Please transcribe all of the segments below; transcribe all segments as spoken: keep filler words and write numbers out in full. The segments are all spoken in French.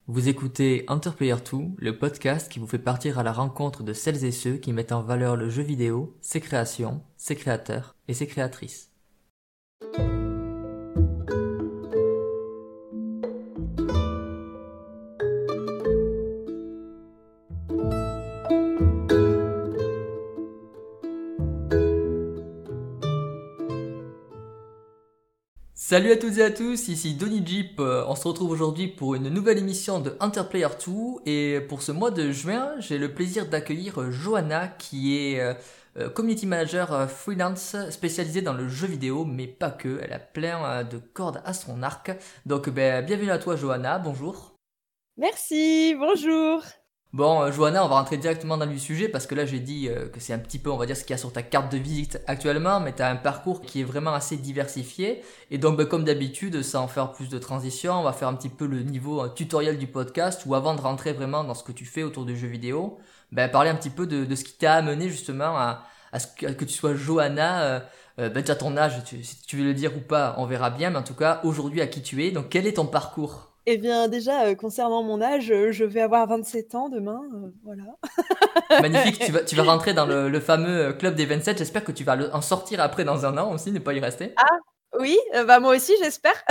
Vous écoutez Enter Player deux, le podcast qui vous fait partir à la rencontre de celles et ceux qui mettent en valeur le jeu vidéo, ses créations, ses créateurs et ses créatrices. Salut à toutes et à tous, ici Donny Jeep. Euh, On se retrouve aujourd'hui pour une nouvelle émission de Enter Player deux et pour ce mois de juin, j'ai le plaisir d'accueillir euh, Johanna qui est euh, euh, community manager euh, freelance spécialisée dans le jeu vidéo, mais pas que, elle a plein euh, de cordes à son arc. Donc ben, bienvenue à toi Johanna, bonjour. Merci, bonjour. Bon, euh, Johanna, on va rentrer directement dans le sujet parce que là j'ai dit euh, que c'est un petit peu, on va dire, ce qu'il y a sur ta carte de visite actuellement, mais tu as un parcours qui est vraiment assez diversifié. Et donc, ben, comme d'habitude, sans faire plus de transition, on va faire un petit peu le niveau euh, tutoriel du podcast où avant de rentrer vraiment dans ce que tu fais autour du jeu vidéo, ben, parler un petit peu de, de ce qui t'a amené justement à, à ce que, que tu sois Johanna. Euh, euh, ben, déjà ton âge, tu- si tu veux le dire ou pas, on verra bien, mais en tout cas, aujourd'hui à qui tu es. Donc, quel est ton parcours? Eh bien, déjà, euh, concernant mon âge, euh, je vais avoir vingt-sept ans demain, euh, voilà. Magnifique, tu vas, tu vas rentrer dans le, le fameux club des vingt-sept. J'espère que tu vas le- en sortir après dans un an aussi, ne pas y rester. Ah, oui, euh, bah moi aussi, j'espère.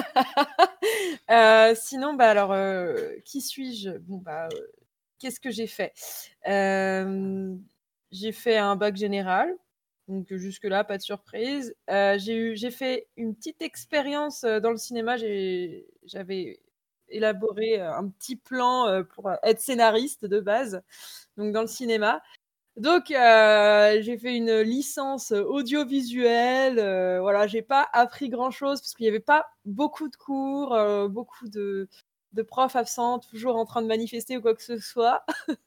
Euh, sinon, bah alors, euh, qui suis-je? Bon, bah, euh, qu'est-ce que j'ai fait? Euh, j'ai fait un bac général, donc jusque-là, pas de surprise. Euh, j'ai eu, j'ai fait une petite expérience euh, dans le cinéma. J'ai, j'avais élaboré euh, un petit plan euh, pour euh, être scénariste de base, donc dans le cinéma. Donc, euh, j'ai fait une licence audiovisuelle. Euh, voilà, j'ai pas appris grand-chose parce qu'il y avait pas beaucoup de cours, euh, beaucoup de, de profs absents, toujours en train de manifester ou quoi que ce soit.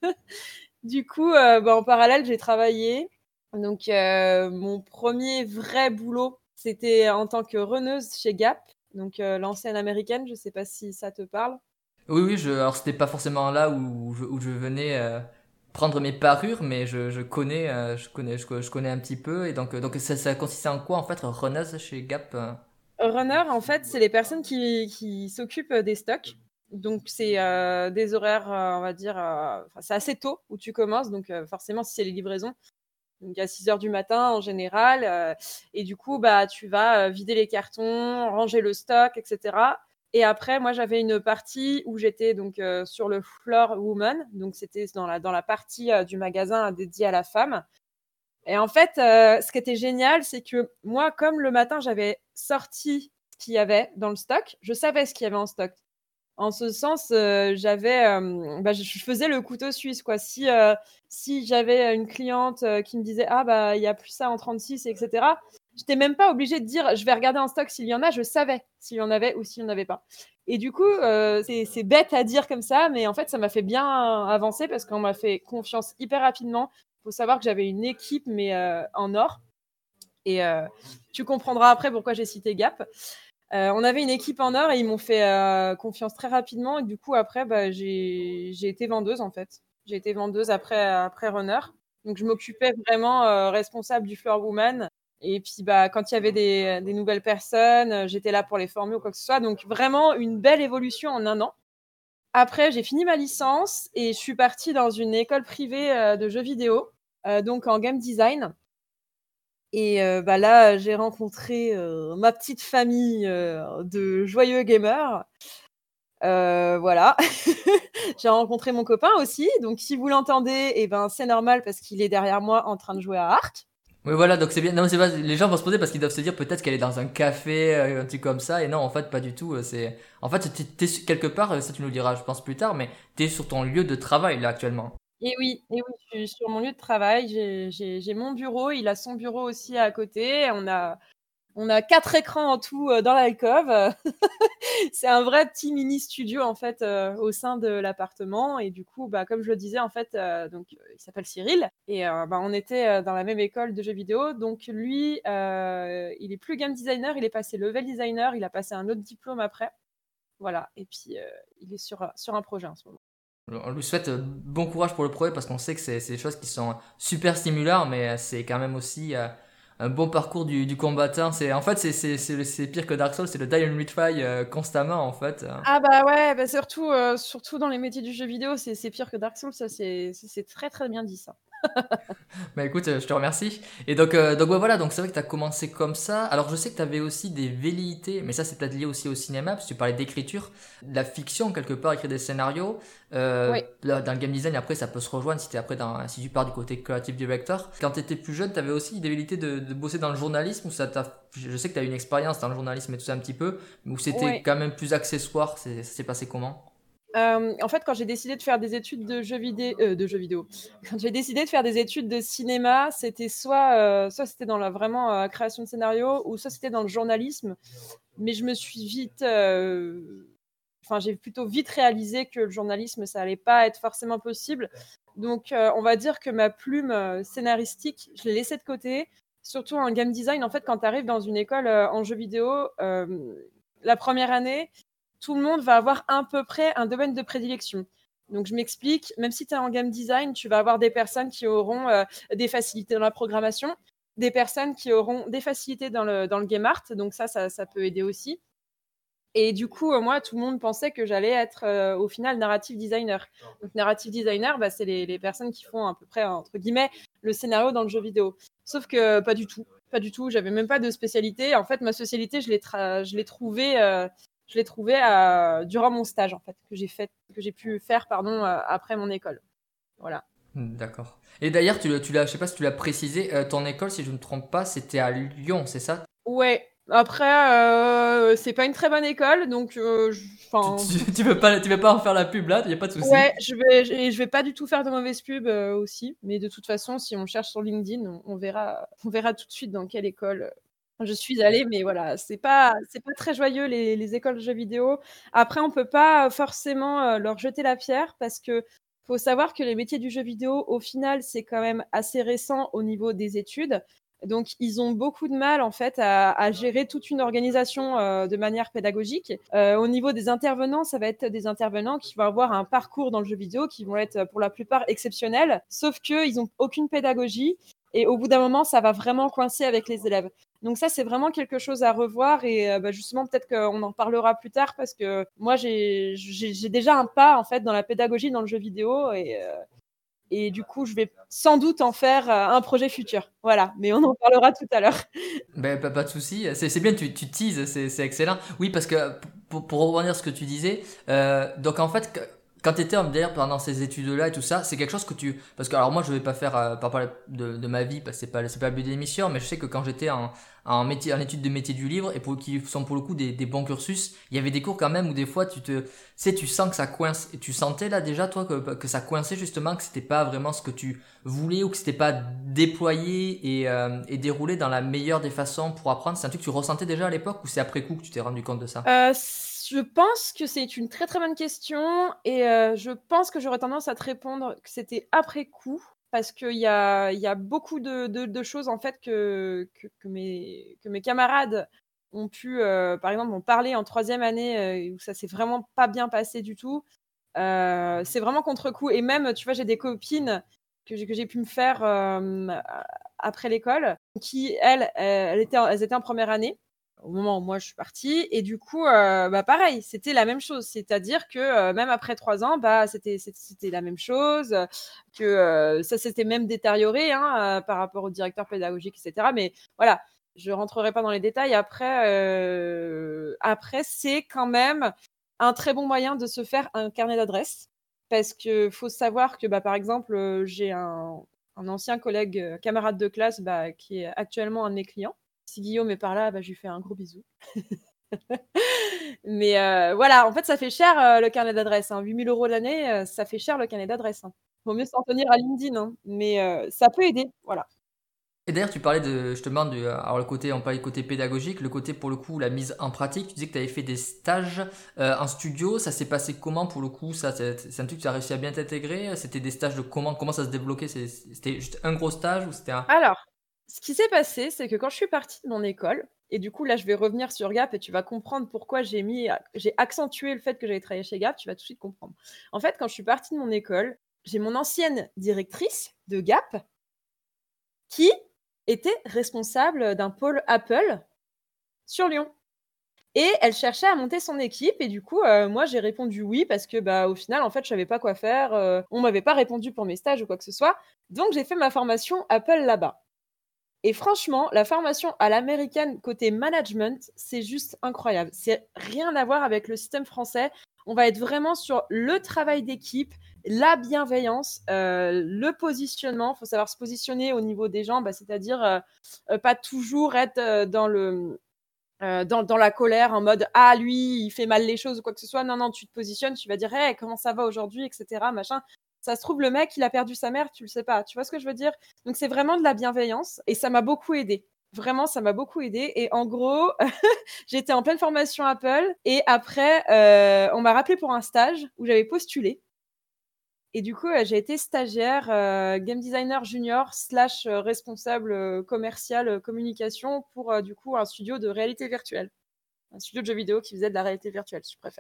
Du coup, euh, bah, en parallèle, j'ai travaillé. Donc, euh, mon premier vrai boulot, c'était en tant que runneuse chez Gap, donc euh, l'enseigne américaine. Je sais pas si ça te parle. Oui, oui, je, alors c'était pas forcément là où je, où je venais euh, prendre mes parures, mais je, je connais, euh, je connais, je, je connais un petit peu. Et donc, euh, donc ça, ça consistait en quoi en fait, runner chez Gap? euh Runner, en fait, c'est les personnes qui, qui s'occupent des stocks. Donc, c'est euh, des horaires, euh, on va dire, euh, enfin, c'est assez tôt où tu commences. Donc, euh, forcément, si c'est les livraisons, donc à six heures du matin en général. Euh, et du coup, bah, tu vas euh, vider les cartons, ranger le stock, et cetera. Et après, moi, j'avais une partie où j'étais donc euh, sur le floor woman. Donc, c'était dans la, dans la partie euh, du magasin dédiée à la femme. Et en fait, euh, ce qui était génial, c'est que moi, comme le matin, j'avais sorti ce qu'il y avait dans le stock, je savais ce qu'il y avait en stock. En ce sens, euh, j'avais, euh, bah, je, je faisais le couteau suisse, quoi. Si, euh, si j'avais une cliente euh, qui me disait, ah, bah, il y a plus ça en trente-six, et cetera, j'étais même pas obligée de dire, je vais regarder en stock s'il y en a, je savais s'il y en avait ou s'il n'y en avait pas. Et du coup, euh, c'est, c'est bête à dire comme ça, mais en fait, ça m'a fait bien avancer parce qu'on m'a fait confiance hyper rapidement. Il faut savoir que j'avais une équipe, mais euh, en or. Et euh, tu comprendras après pourquoi j'ai cité Gap. Euh, on avait une équipe en or et ils m'ont fait euh, confiance très rapidement. Et du coup, après, bah, j'ai, j'ai été vendeuse, en fait. J'ai été vendeuse après, après runner. Donc, je m'occupais vraiment euh, responsable du floor woman. Et puis, bah, quand il y avait des, des nouvelles personnes, euh, j'étais là pour les former ou quoi que ce soit. Donc, vraiment une belle évolution en un an. Après, j'ai fini ma licence et je suis partie dans une école privée euh, de jeux vidéo, euh, donc en game design. Et euh, bah là, j'ai rencontré euh, ma petite famille euh, de joyeux gamers. Euh, voilà. J'ai rencontré mon copain aussi. Donc, si vous l'entendez, eh ben, c'est normal parce qu'il est derrière moi en train de jouer à Ark. Oui, voilà, donc c'est bien. Non, c'est pas. Les gens vont se poser parce qu'ils doivent se dire peut-être qu'elle est dans un café, euh, un truc comme ça. Et non, en fait, pas du tout. euh, C'est, en fait, t'es, t'es su- quelque part. euh, Ça, tu nous le diras, je pense plus tard, mais t'es sur ton lieu de travail là actuellement. Et oui, et oui, je suis sur mon lieu de travail. J'ai, j'ai, j'ai mon bureau. Il a son bureau aussi à côté. On a, on a quatre écrans en tout euh, dans l'alcôve. C'est un vrai petit mini studio en fait euh, au sein de l'appartement et du coup bah comme je le disais en fait euh, donc euh, il s'appelle Cyril et euh, bah, on était euh, dans la même école de jeux vidéo donc lui euh, il est plus game designer, il est passé level designer, il a passé un autre diplôme après, voilà, et puis euh, il est sur sur un projet en ce moment. On lui souhaite euh, bon courage pour le projet parce qu'on sait que c'est c'est des choses qui sont super stimulantes, mais euh, c'est quand même aussi euh, un bon parcours du, du combattant. C'est, en fait, c'est, c'est, c'est, c'est pire que Dark Souls, c'est le die and retry euh, constamment, en fait. Ah bah ouais, bah surtout, euh, surtout dans les métiers du jeu vidéo, c'est, c'est pire que Dark Souls, ça c'est, c'est, c'est très très bien dit ça. Bah écoute, euh, je te remercie. Et donc, euh, donc ouais, voilà, donc c'est vrai que tu as commencé comme ça. Alors je sais que tu avais aussi des velléités, mais ça c'est peut-être lié aussi au cinéma, parce que tu parlais d'écriture, de la fiction quelque part, écrire des scénarios. Euh, Oui. là, dans le game design, après ça peut se rejoindre si, t'es après dans, si tu pars du côté creative director. Quand tu étais plus jeune, tu avais aussi des velléités de, de bosser dans le journalisme, ou ça t'a, je sais que tu as eu une expérience dans le journalisme et tout ça un petit peu, mais où c'était Ouais. quand même plus accessoire, c'est, ça s'est passé comment? Euh, en fait, quand j'ai décidé de faire des études de jeux vidéo, euh, de jeux vidéo, quand j'ai décidé de faire des études de cinéma, c'était soit, euh, soit c'était dans la vraiment euh, création de scénario, ou soit c'était dans le journalisme. Mais je me suis vite, euh, enfin, j'ai plutôt vite réalisé que le journalisme, ça allait pas être forcément possible. Donc, euh, on va dire que ma plume euh, scénaristique, je l'ai laissée de côté. Surtout en game design, en fait, quand tu arrives dans une école euh, en jeux vidéo, euh, la première année, tout le monde va avoir à peu près un domaine de prédilection. Donc, je m'explique, même si tu es en game design, tu vas avoir des personnes qui auront euh, des facilités dans la programmation, des personnes qui auront des facilités dans le, dans le game art, donc ça, ça, ça peut aider aussi. Et du coup, euh, moi, tout le monde pensait que j'allais être euh, au final narrative designer. Donc, narrative designer, bah, c'est les, les personnes qui font à peu près, entre guillemets, le scénario dans le jeu vidéo. Sauf que pas du tout. Pas du tout. J'avais même pas de spécialité. En fait, ma spécialité, je l'ai, tra- je l'ai trouvée, euh, je l'ai trouvée euh, durant mon stage, en fait, que j'ai, fait, que j'ai pu faire pardon, euh, après mon école. Voilà. Hmm, d'accord. Et d'ailleurs, tu, l'as- tu l'as, je sais pas si tu l'as précisé, euh, ton école, si je ne me trompe pas, c'était à Lyon, c'est ça? Ouais. Après, euh, c'est pas une très bonne école, donc, euh, je- Tu, enfin, tu, tu veux pas, tu veux pas en faire la pub là, y a pas de souci. ouais, je vais, je, je vais pas du tout faire de mauvaise pub euh, aussi, mais de toute façon, si on cherche sur LinkedIn, on, on verra, on verra tout de suite dans quelle école euh, je suis allée. Mais voilà, c'est pas, c'est pas très joyeux les, les écoles de jeux vidéo. Après, on peut pas forcément euh, leur jeter la pierre parce que faut savoir que les métiers du jeu vidéo, au final, c'est quand même assez récent au niveau des études. Donc, ils ont beaucoup de mal en fait à, à gérer toute une organisation euh, de manière pédagogique. Euh, au niveau des intervenants, ça va être des intervenants qui vont avoir un parcours dans le jeu vidéo qui vont être pour la plupart exceptionnels, sauf qu'ils n'ont aucune pédagogie et au bout d'un moment, ça va vraiment coincer avec les élèves. Donc ça, c'est vraiment quelque chose à revoir et euh, bah, justement, peut-être qu'on en parlera plus tard parce que moi, j'ai, j'ai, j'ai déjà un pas en fait dans la pédagogie dans le jeu vidéo et, euh, et du coup, je vais sans doute en faire euh, un projet futur. Voilà, mais on en parlera tout à l'heure. Ben, pas, pas de souci. C'est, c'est bien, tu, tu teases, c'est, c'est excellent. Oui, parce que pour, pour rebondir sur ce que tu disais, euh, donc en fait, que- quand tu étais d'ailleurs pendant ces études-là et tout ça, c'est quelque chose que tu. Parce que, alors moi, je vais pas faire euh, pas parler de, de ma vie, parce que c'est pas, c'est pas le but de l'émission, mais je sais que quand j'étais en, en, métier, en études de métier du livre, et pour, qui sont pour le coup des, des bons cursus, il y avait des cours quand même où des fois tu te. Tu sais, tu sens que ça coince. Et tu sentais là déjà, toi, que, que ça coinçait justement, que c'était pas vraiment ce que tu voulais ou que c'était pas déployé et, euh, et déroulé dans la meilleure des façons pour apprendre? C'est un truc que tu ressentais déjà à l'époque ou c'est après coup que tu t'es rendu compte de ça? Euh, je pense que c'est une très très bonne question et euh, je pense que j'aurais tendance à te répondre que c'était après coup parce qu'il y a, y a beaucoup de, de, de choses en fait que, que, que, mes, que mes camarades ont pu, euh, par exemple, m'ont parlé en troisième année euh, où ça s'est vraiment pas bien passé du tout. Euh, c'est vraiment contre coup et même, tu vois, j'ai des copines que j'ai, que j'ai pu me faire euh, après l'école qui, elles, elles étaient, elles étaient en première année au moment où moi je suis partie. Et du coup, euh, bah pareil, c'était la même chose. C'est-à-dire que euh, même après trois ans, bah c'était, c'était, c'était la même chose, que euh, ça s'était même détérioré hein, euh, par rapport au directeur pédagogique, et cetera. Mais voilà, je rentrerai pas dans les détails. Après, euh, après c'est quand même un très bon moyen de se faire un carnet d'adresses. Parce que faut savoir que, bah, par exemple, euh, j'ai un, un ancien collègue, euh, camarade de classe, bah, qui est actuellement un de mes clients. Si Guillaume est par là, bah, je lui fais un gros bisou. Mais euh, voilà, en fait, ça fait cher euh, le carnet d'adresse. Hein. huit mille euros l'année, euh, ça fait cher le carnet d'adresse. Hein. Vaut mieux s'en tenir à LinkedIn, hein. Mais euh, ça peut aider. Voilà. Et d'ailleurs, tu parlais de, justement, du, alors le côté, on parlait du côté pédagogique, le côté pour le coup, la mise en pratique. Tu disais que tu avais fait des stages euh, en studio. Ça s'est passé comment pour le coup? Ça, c'est, c'est un truc que tu as réussi à bien t'intégrer? C'était des stages de comment? Comment ça se débloquait? C'est- C'était juste un gros stage ou c'était un. Alors, ce qui s'est passé, c'est que quand je suis partie de mon école, et du coup, là, je vais revenir sur Gap et tu vas comprendre pourquoi j'ai mis, j'ai accentué le fait que j'avais travaillé chez Gap. Tu vas tout de suite comprendre. En fait, quand je suis partie de mon école, j'ai mon ancienne directrice de Gap qui était responsable d'un pôle Apple sur Lyon. Et elle cherchait à monter son équipe et du coup, euh, moi, j'ai répondu oui parce que, bah, au final, en fait, je savais pas quoi faire. Euh, on m'avait pas répondu pour mes stages ou quoi que ce soit. Donc, j'ai fait ma formation Apple là-bas. Et franchement, la formation à l'américaine côté management, c'est juste incroyable. C'est rien à voir avec le système français. On va être vraiment sur le travail d'équipe, la bienveillance, euh, le positionnement. Il faut savoir se positionner au niveau des gens, bah, c'est-à-dire euh, euh, pas toujours être euh, dans le euh, dans, dans la colère en mode ah lui il fait mal les choses ou quoi que ce soit. Non non, tu te positionnes, tu vas dire hey, comment ça va aujourd'hui, et cetera machin. Ça se trouve le mec il a perdu sa mère, tu le sais pas. Tu vois ce que je veux dire? Donc c'est vraiment de la bienveillance et ça m'a beaucoup aidé. Vraiment, ça m'a beaucoup aidé. Et en gros, j'étais en pleine formation Apple et après, euh, on m'a rappelé pour un stage où j'avais postulé. Et du coup, euh, j'ai été stagiaire, euh, game designer junior slash euh, responsable euh, commercial euh, communication pour euh, du coup un studio de réalité virtuelle. Un studio de jeux vidéo qui faisait de la réalité virtuelle, si tu préfères.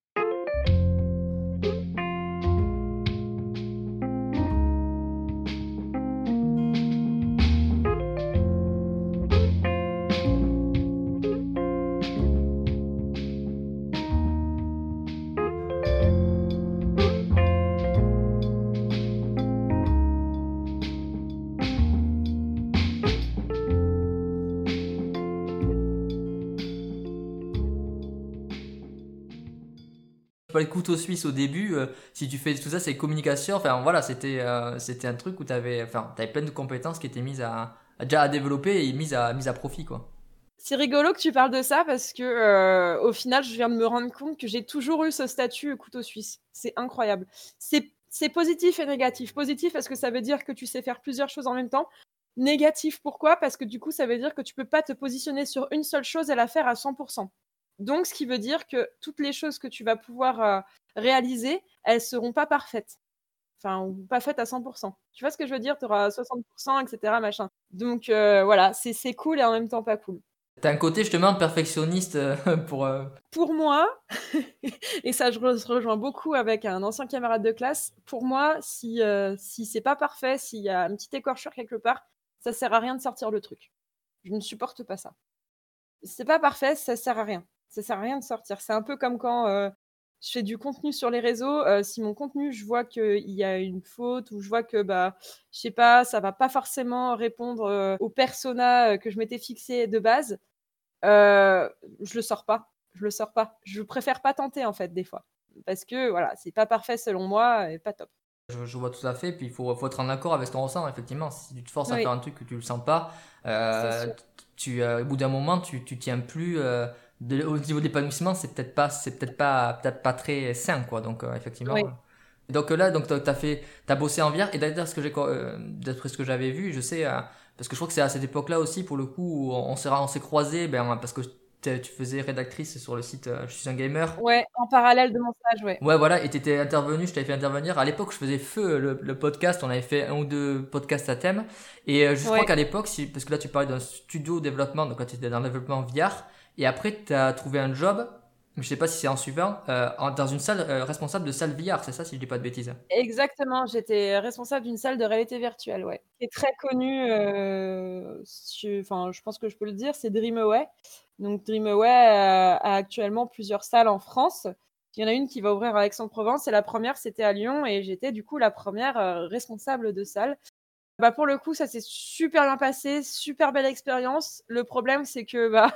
Pas les couteaux suisses au début, euh, si tu fais tout ça, c'est communication. Enfin voilà, c'était euh, c'était un truc où tu avais enfin, t'avais plein de compétences qui étaient mises à, à- déjà à développer et mises à, mises à profit, quoi. C'est rigolo que tu parles de ça parce que euh, au final, je viens de me rendre compte que j'ai toujours eu ce statut couteau suisse. C'est incroyable. C'est c'est positif et négatif. Positif parce que ça veut dire que tu sais faire plusieurs choses en même temps. Négatif pourquoi? Parce que du coup, ça veut dire que tu peux pas te positionner sur une seule chose et la faire à cent pour cent. Donc, ce qui veut dire que toutes les choses que tu vas pouvoir euh, réaliser, elles seront pas parfaites. Enfin, ou pas faites à cent pour cent. Tu vois ce que je veux dire? Tu auras soixante pour cent, et cetera machin. Donc, euh, voilà, c'est c'est cool et en même temps pas cool. T'as un côté justement perfectionniste euh, pour. euh, Pour moi, et ça je re- rejoins beaucoup avec un ancien camarade de classe, pour moi, si, euh, si c'est pas parfait, s'il y a une petite écorchure quelque part, ça sert à rien de sortir le truc. Je ne supporte pas ça. Si c'est pas parfait, ça sert à rien. Ça sert à rien de sortir. C'est un peu comme quand euh, je fais du contenu sur les réseaux. Euh, si mon contenu, je vois qu'il y a une faute ou je vois que, bah, je sais pas, ça va pas forcément répondre euh, au persona euh, que je m'étais fixé de base, euh, je le sors pas. Je le sors pas. Je préfère pas tenter en fait des fois parce que voilà, c'est pas parfait selon moi et pas top. Je, je vois tout à fait, puis il faut, faut être en accord avec ce qu'on ressent, effectivement. Si tu te forces à faire Oui, un truc que tu le sens pas, c'est euh, sûr. tu, euh, au bout d'un moment, tu, tu tiens plus. Euh, de- au niveau de l'épanouissement, c'est peut-être pas, c'est peut-être pas, peut-être pas très sain, quoi. Donc, euh, effectivement. Oui, euh. Donc euh, là, donc t'as t'as fait, t'as bossé en V R. Et d'ailleurs, ce que j'ai, euh, d'après ce que j'avais vu, je sais, euh, parce que je crois que c'est à cette époque-là aussi, pour le coup, où on, on s'est, on s'est croisés, ben, parce que t'es- tu faisais rédactrice sur le site euh, Je suis un gamer. ouais, en parallèle de mon stage, ouais. Ouais, voilà, et t'étais intervenu, je t'avais fait intervenir. À l'époque, je faisais feu le, le podcast, on avait fait un ou deux podcasts à thème. Et euh, je crois Ouais. qu'à l'époque, si, parce que là, tu parlais d'un studio développement, donc quand tu étais dans le développement V R, et après, tu as trouvé un job, je sais pas si c'est en suivant, euh, en- dans une salle, euh, responsable de salle V R, c'est ça, si je dis pas de bêtises. Exactement, j'étais responsable d'une salle de réalité virtuelle, ouais. Qui est très connue, euh, su- enfin, je pense que je peux le dire, c'est Dreamaway. Donc Dreamaway euh, a actuellement plusieurs salles en France. Il y en a une qui va ouvrir à Aix-en-Provence et la première c'était à Lyon et j'étais du coup la première euh, responsable de salle. Bah pour le coup, ça s'est super bien passé, super belle expérience. Le problème, c'est que bah,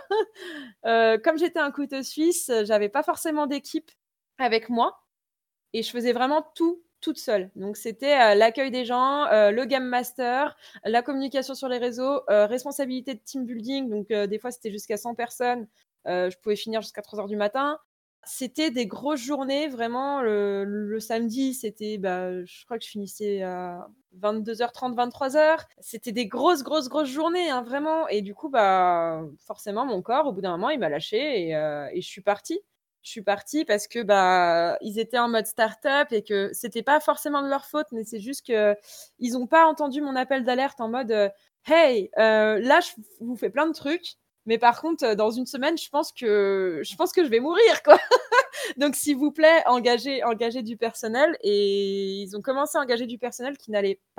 euh, comme j'étais un couteau suisse, j'avais pas forcément d'équipe avec moi et je faisais vraiment tout toute seule. Donc c'était euh, l'accueil des gens, euh, le game master, la communication sur les réseaux, euh, responsabilité de team building. Donc euh, des fois c'était jusqu'à cent personnes. Euh, je pouvais finir jusqu'à trois heures du matin. C'était des grosses journées, vraiment. Le, le samedi, c'était, bah, je crois que je finissais à vingt-deux heures trente, vingt-trois heures. C'était des grosses, grosses, grosses journées, hein, vraiment. Et du coup, bah, forcément, mon corps, au bout d'un moment, il m'a lâché et, euh, et je suis partie. Je suis partie parce que bah ils étaient en mode start-up et que c'était pas forcément de leur faute, mais c'est juste que ils ont pas entendu mon appel d'alerte en mode euh, hey, euh, là je vous fais plein de trucs, mais par contre dans une semaine je pense que je pense que je vais mourir quoi. Donc s'il vous plaît engagez engagez du personnel et ils ont commencé à engager du personnel qui n'allait pas.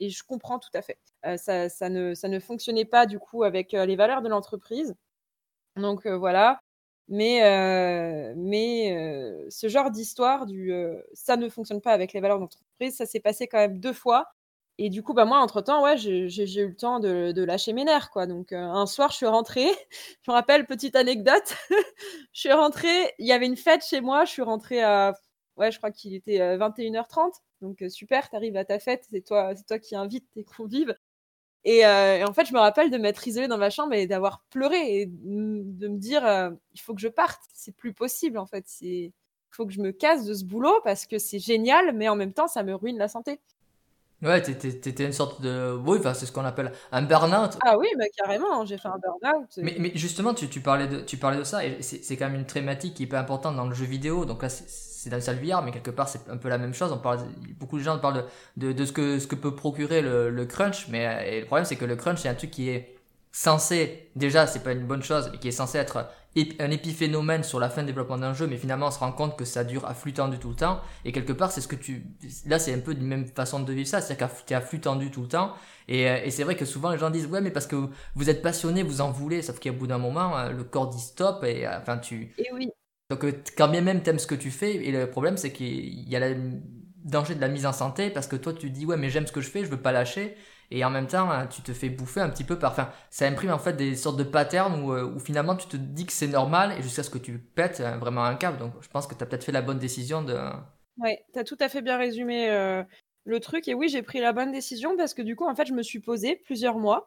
et je comprends tout à fait. Euh, ça, ça, ne, ça ne fonctionnait pas du coup avec euh, les valeurs de l'entreprise. Donc euh, voilà. Mais, euh, mais euh, ce genre d'histoire, du euh, ça ne fonctionne pas avec les valeurs de l'entreprise, ça s'est passé quand même deux fois. Et du coup, bah moi, entre-temps, ouais, j'ai, j'ai, j'ai eu le temps de, de lâcher mes nerfs, quoi. Donc, euh, un soir, je suis rentrée. Je me rappelle, petite anecdote. Je suis rentrée, il y avait une fête chez moi. Je suis rentrée à, ouais, je crois qu'il était euh, vingt et une heures trente. Donc, euh, super, t'arrives à ta fête. C'est toi, c'est toi qui invites tes convives. Et, euh, et en fait, je me rappelle de m'être isolée dans ma chambre et d'avoir pleuré et de me dire, euh, il faut que je parte. C'est plus possible, en fait. C'est, il faut que je me casse de ce boulot parce que c'est génial, mais en même temps, ça me ruine la santé. Ouais, t'étais, t'étais une sorte de... Oui, enfin, c'est ce qu'on appelle un burn-out. Ah oui, bah carrément, j'ai fait un burn-out. Mais, et- mais justement, tu, tu parlais de, tu parlais de ça, et c'est, c'est quand même une thématique qui est pas importante dans le jeu vidéo. Donc là, c'est, c'est dans le salle V R, mais quelque part, c'est un peu la même chose. On parle, beaucoup de gens parlent de, de, de ce que, ce que peut procurer le, le crunch, mais euh, et le problème, c'est que le crunch, c'est un truc qui est censé, déjà, c'est pas une bonne chose, mais qui est censé être ép- un épiphénomène sur la fin de développement d'un jeu, mais finalement, on se rend compte que ça dure à flux tendu tout le temps. Et quelque part, c'est ce que tu, là, c'est un peu une même façon de vivre ça, c'est-à-dire que t'es à flux tendu tout le temps. Et, euh, et c'est vrai que souvent, les gens disent, ouais, mais parce que vous êtes passionné, vous en voulez, sauf qu'au bout d'un moment, euh, le corps dit stop, et euh, enfin, tu, Et oui, donc, euh, quand bien même t'aimes ce que tu fais, et le problème c'est qu'il y a le danger de la mise en santé parce que toi tu dis ouais mais j'aime ce que je fais, je veux pas lâcher, et en même temps hein, tu te fais bouffer un petit peu par, enfin ça imprime en fait des sortes de patterns où, euh, où finalement tu te dis que c'est normal et jusqu'à ce que tu pètes euh, vraiment un câble. Donc je pense que t'as peut-être fait la bonne décision de... ouais, t'as tout à fait bien résumé euh, le truc. Et oui, j'ai pris la bonne décision parce que du coup, en fait, je me suis posée plusieurs mois.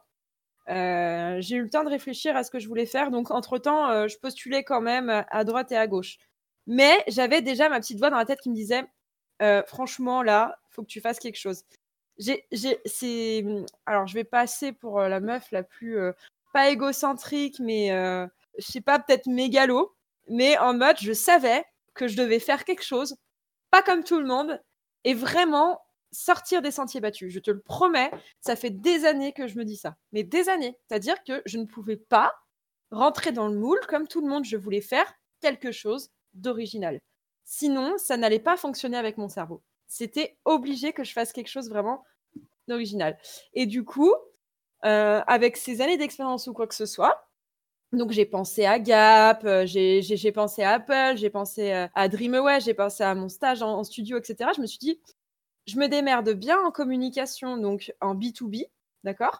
Euh, j'ai eu le temps de réfléchir à ce que je voulais faire. Donc, entre-temps, euh, je postulais quand même à droite et à gauche. Mais j'avais déjà ma petite voix dans la tête qui me disait, euh, franchement, là, faut que tu fasses quelque chose. J'ai, j'ai, c'est, alors, je vais passer pour euh, la meuf la plus, euh, pas égocentrique, mais euh, je sais pas, peut-être mégalo, mais en mode, je savais que je devais faire quelque chose, pas comme tout le monde, et vraiment sortir des sentiers battus. Je te le promets, ça fait des années que je me dis ça, mais des années. C'est-à-dire que je ne pouvais pas rentrer dans le moule comme tout le monde. Je voulais faire quelque chose d'original. Sinon, ça n'allait pas fonctionner avec mon cerveau. C'était obligé que je fasse quelque chose vraiment d'original. Et du coup, euh, avec ces années d'expérience ou quoi que ce soit, donc j'ai pensé à Gap, euh, j'ai, j'ai, j'ai pensé à Apple, j'ai pensé euh, à Dreamaway, j'ai pensé à mon stage en, en studio, et cetera. Je me suis dit, je me démerde bien en communication, donc en B deux B, d'accord.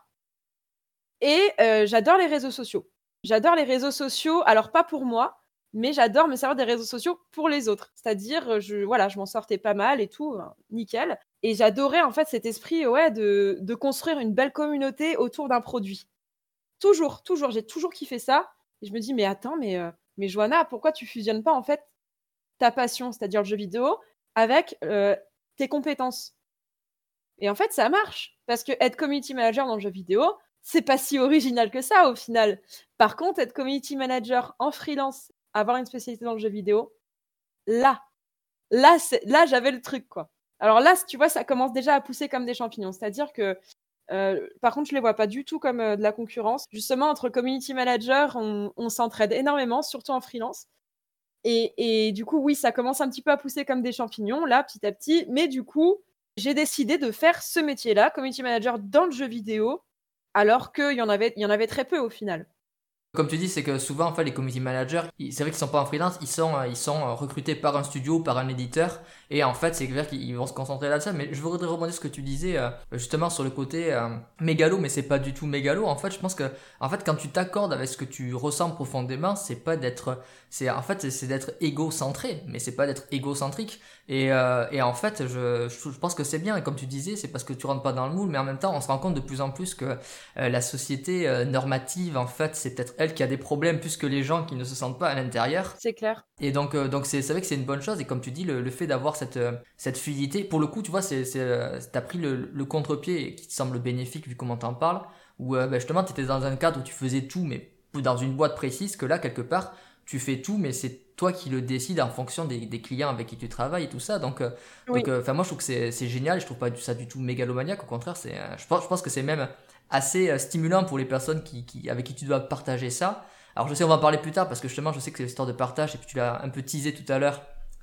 Et euh, j'adore les réseaux sociaux. J'adore les réseaux sociaux, alors pas pour moi, mais j'adore me servir des réseaux sociaux pour les autres. C'est-à-dire, je, voilà, je m'en sortais pas mal et tout, hein, nickel. Et j'adorais en fait cet esprit ouais, de, de construire une belle communauté autour d'un produit. Toujours, toujours, j'ai toujours kiffé ça. Et je me dis, mais attends, mais, euh, mais Johanna, pourquoi tu fusionnes pas en fait ta passion, c'est-à-dire le jeu vidéo, avec euh, tes compétences? Et en fait, ça marche. Parce que être community manager dans le jeu vidéo, c'est pas si original que ça au final. Par contre, être community manager en freelance, avoir une spécialité dans le jeu vidéo, là, là, c'est, là, j'avais le truc, quoi. Alors là, tu vois, ça commence déjà à pousser comme des champignons. C'est-à-dire que, euh, par contre, je les vois pas du tout comme euh, de la concurrence. Justement, entre community managers, on, on s'entraide énormément, surtout en freelance. Et, et du coup, oui, ça commence un petit peu à pousser comme des champignons, là, petit à petit. Mais du coup, j'ai décidé de faire ce métier-là, community manager dans le jeu vidéo, alors qu'il y en avait, il y en avait très peu au final. Comme tu dis, c'est que souvent, en fait, les community managers, ils- c'est vrai qu'ils sont pas en freelance, ils sont, euh, ils sont euh, recrutés par un studio, par un éditeur, et en fait, c'est clair qu'ils vont se concentrer là-dessus. Mais je voudrais rebondir sur ce que tu disais, euh, justement, sur le côté euh, mégalo, mais c'est pas du tout mégalo. En fait, je pense que, en fait, quand tu t'accordes avec ce que tu ressens profondément, c'est pas d'être, c'est, en fait, c'est c'est d'être égocentré, mais c'est pas d'être égocentrique. Et, euh, et en fait, je, je, je pense que c'est bien, et comme tu disais, c'est parce que tu rentres pas dans le moule, mais en même temps, on se rend compte de plus en plus que euh, la société euh, normative, en fait, c'est peut-être elle qui a des problèmes plus que les gens qui ne se sentent pas à l'intérieur. C'est clair. Et donc, euh, donc c'est, c'est vrai que c'est une bonne chose. Et comme tu dis, le, le fait d'avoir cette, euh, cette fluidité, pour le coup, tu vois, c'est, c'est, euh, t'as pris le, le contre-pied qui te semble bénéfique vu comment t'en parles, où euh, bah, justement, tu étais dans un cadre où tu faisais tout, mais dans une boîte précise, que là, quelque part, tu fais tout, mais c'est toi qui le décides en fonction des, des clients avec qui tu travailles et tout ça. Donc, euh, Oui, donc, enfin, moi, je trouve que c'est, c'est génial. Je trouve pas ça du tout mégalomaniaque. Au contraire, c'est, euh, je pense, je pense que c'est même assez euh, stimulant pour les personnes qui, qui, avec qui tu dois partager ça. Alors je sais, on va en parler plus tard parce que justement je sais que c'est l'histoire de partage et puis tu l'as un peu teasé tout à l'heure.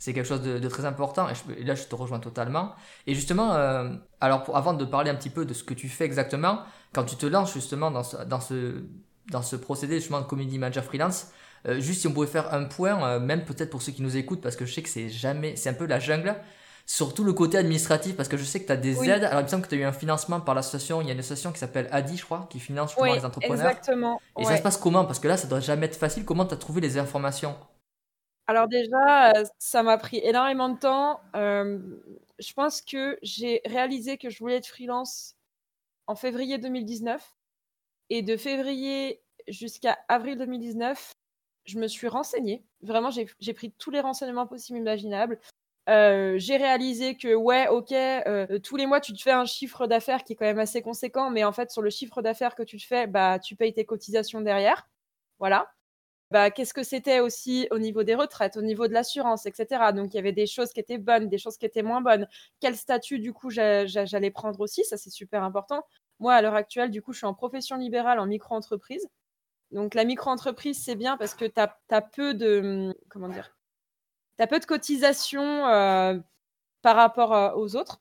C'est quelque chose de, de très important et, je- et là je te rejoins totalement. Et justement, euh, alors pour- avant de parler un petit peu de ce que tu fais exactement, quand tu te lances justement dans ce, dans ce, dans ce procédé justement de community manager freelance, euh, juste si on pouvait faire un point, euh, même peut-être pour ceux qui nous écoutent, parce que je sais que c'est jamais, c'est un peu la jungle, surtout le côté administratif, parce que je sais que tu as des Oui, aides. Alors il me semble que tu as eu un financement par l'association, il y a une association qui s'appelle A D I, je crois, qui finance justement oui, les entrepreneurs. exactement. Et ça se Ouais. passe comment? Parce que là, ça doit jamais être facile. Comment tu as trouvé les informations? Alors déjà, euh, ça m'a pris énormément de temps. Euh, je pense que j'ai réalisé que je voulais être freelance en février deux mille dix-neuf. Et de février jusqu'à avril deux mille dix-neuf, je me suis renseignée. Vraiment, j'ai j'ai pris tous les renseignements possibles, imaginables. Euh, j'ai réalisé que, ouais, ok, euh, tous les mois, tu te fais un chiffre d'affaires qui est quand même assez conséquent, mais en fait, sur le chiffre d'affaires que tu te fais, bah, tu payes tes cotisations derrière. Voilà. Bah, qu'est-ce que c'était aussi au niveau des retraites, au niveau de l'assurance, et cetera. Donc, il y avait des choses qui étaient bonnes, des choses qui étaient moins bonnes. Quel statut, du coup, j'a- j'a- j'allais prendre aussi, ça, c'est super important. Moi, à l'heure actuelle, du coup, je suis en profession libérale en micro-entreprise. Donc, la micro-entreprise, c'est bien parce que tu as peu de, comment dire, t'as peu de cotisations euh, par rapport euh, aux autres.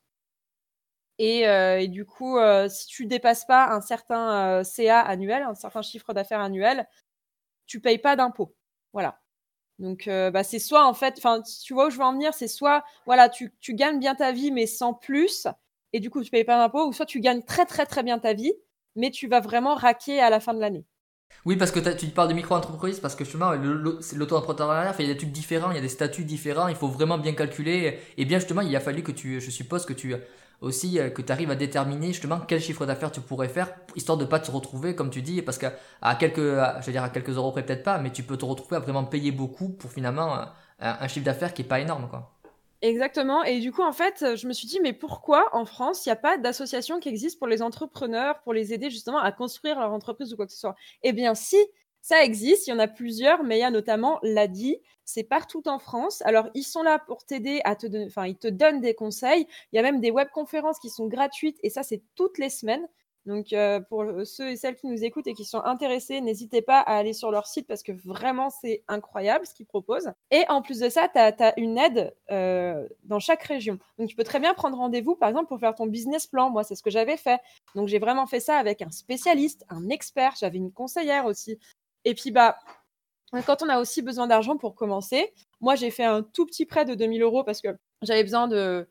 Et, euh, et du coup, euh, si tu dépasses pas un certain euh, C A annuel, un certain chiffre d'affaires annuel, tu payes pas d'impôt. Voilà. Donc, euh, bah, c'est soit en fait, enfin, tu vois où je veux en venir, c'est soit, voilà, tu, tu gagnes bien ta vie, mais sans plus, et du coup, tu payes pas d'impôt, ou soit tu gagnes très, très, très bien ta vie, mais tu vas vraiment raquer à la fin de l'année. Oui, parce que t'as- tu parles de micro-entreprise, parce que justement, le- le- c'est l'auto-entrepreneuriat, enfin, il y a des trucs différents, il y a des statuts différents, il faut vraiment bien calculer. Et bien justement, il a fallu que tu, je suppose que tu aussi, euh, que tu arrives à déterminer justement quel chiffre d'affaires tu pourrais faire, histoire de pas te retrouver, comme tu dis, parce qu'à à quelques, à- je veux dire à quelques euros près peut-être pas, mais tu peux te retrouver à vraiment payer beaucoup pour finalement euh, un, un chiffre d'affaires qui est pas énorme, quoi. Exactement. Et du coup, en fait, je me suis dit, mais pourquoi en France, il n'y a pas d'association qui existe pour les entrepreneurs, pour les aider justement à construire leur entreprise ou quoi que ce soit? Eh bien, si, ça existe, il y en a plusieurs, mais il y a notamment l'A D I. C'est partout en France. Alors, ils sont là pour t'aider à te donner, enfin, ils te donnent des conseils. Il y a même des webconférences qui sont gratuites et ça, c'est toutes les semaines. Donc, euh, pour ceux et celles qui nous écoutent et qui sont intéressés, n'hésitez pas à aller sur leur site parce que vraiment, c'est incroyable ce qu'ils proposent. Et en plus de ça, tu as une aide euh, dans chaque région. Donc, tu peux très bien prendre rendez-vous, par exemple, pour faire ton business plan. Moi, c'est ce que j'avais fait. Donc, j'ai vraiment fait ça avec un spécialiste, un expert. J'avais une conseillère aussi. Et puis, bah, quand on a aussi besoin d'argent pour commencer, moi, j'ai fait un tout petit prêt de deux mille euros parce que j'avais besoin de,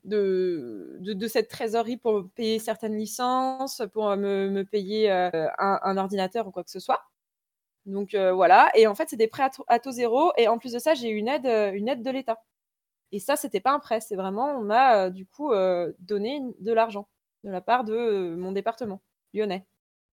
de, de, de cette trésorerie pour payer certaines licences, pour me, me payer euh, un, un ordinateur ou quoi que ce soit. Donc euh, voilà, et en fait, c'est des prêts à, taux- à taux zéro, et en plus de ça, j'ai eu une aide, euh, une aide de l'État. Et ça, c'était pas un prêt, c'est vraiment, on m'a euh, du coup euh, donné de l'argent de la part de euh, mon département lyonnais.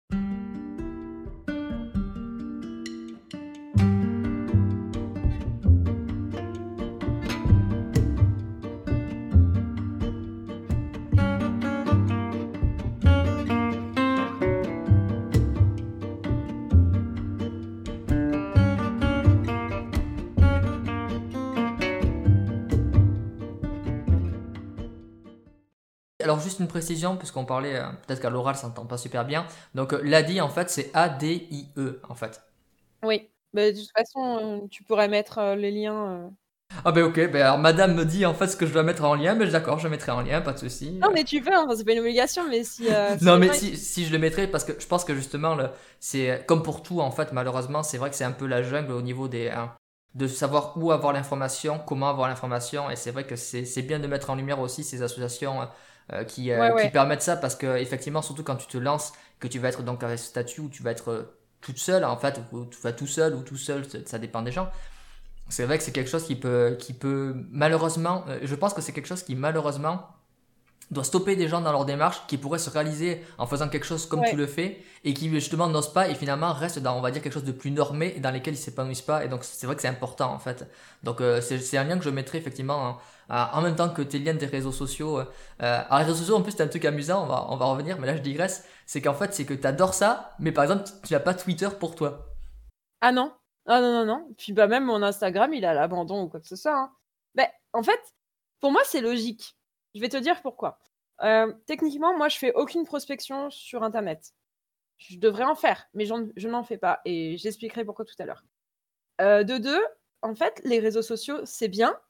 Alors juste une précision, puisqu'on parlait, euh, peut-être qu'à l'oral ça s'entend pas super bien. Donc euh, l'A D I en fait c'est A D I E en fait. Oui, bah, de toute façon, euh, tu pourrais mettre euh, les liens. euh. Ah ben ok, ben alors madame me dit en fait ce que je dois mettre en lien, mais d'accord, je mettrai en lien, pas de souci. Non, mais tu peux, hein, enfin, c'est pas une obligation, mais si, euh, si Non les mais gens. si, si je le mettrai, parce que je pense que justement, le, c'est comme pour tout en fait, malheureusement, c'est vrai que c'est un peu la jungle au niveau des... hein, de savoir où avoir l'information, comment avoir l'information, et c'est vrai que c'est c'est bien de mettre en lumière aussi ces associations euh, qui, Ouais, euh, qui ouais. permettent ça, parce que effectivement, surtout quand tu te lances, que tu vas être donc à ce statut où tu vas être euh, toute seule en fait, ou tu vas tout seul ou tout seul, ça ça dépend des gens. C'est vrai que c'est quelque chose qui peut, qui peut malheureusement, euh, je pense que c'est quelque chose qui malheureusement doit stopper des gens dans leur démarche qui pourraient se réaliser en faisant quelque chose comme tu Ouais. le fais et qui justement n'osent pas et finalement restent dans on va dire quelque chose de plus normé et dans lesquels ils s'épanouissent pas et donc c'est vrai que c'est important en fait. Donc euh, c'est c'est un lien que je mettrai effectivement en, en même temps que tes liens des réseaux sociaux. Euh, alors les réseaux sociaux en plus c'est un truc amusant, on va, on va revenir mais là je digresse, c'est qu'en fait c'est que tu adores ça mais par exemple tu n'as pas Twitter pour toi. Ah non, ah non, non, non. Puis bah, même mon Instagram, il est à l'abandon ou quoi que ce soit, hein. Ben, en fait, pour moi, c'est logique. Je vais te dire pourquoi. Euh, techniquement, moi, je fais aucune prospection sur Internet. Je devrais en faire, mais j'en- je n'en fais pas. Et j'expliquerai pourquoi tout à l'heure. Euh, de deux, en fait, les réseaux sociaux, c'est bien,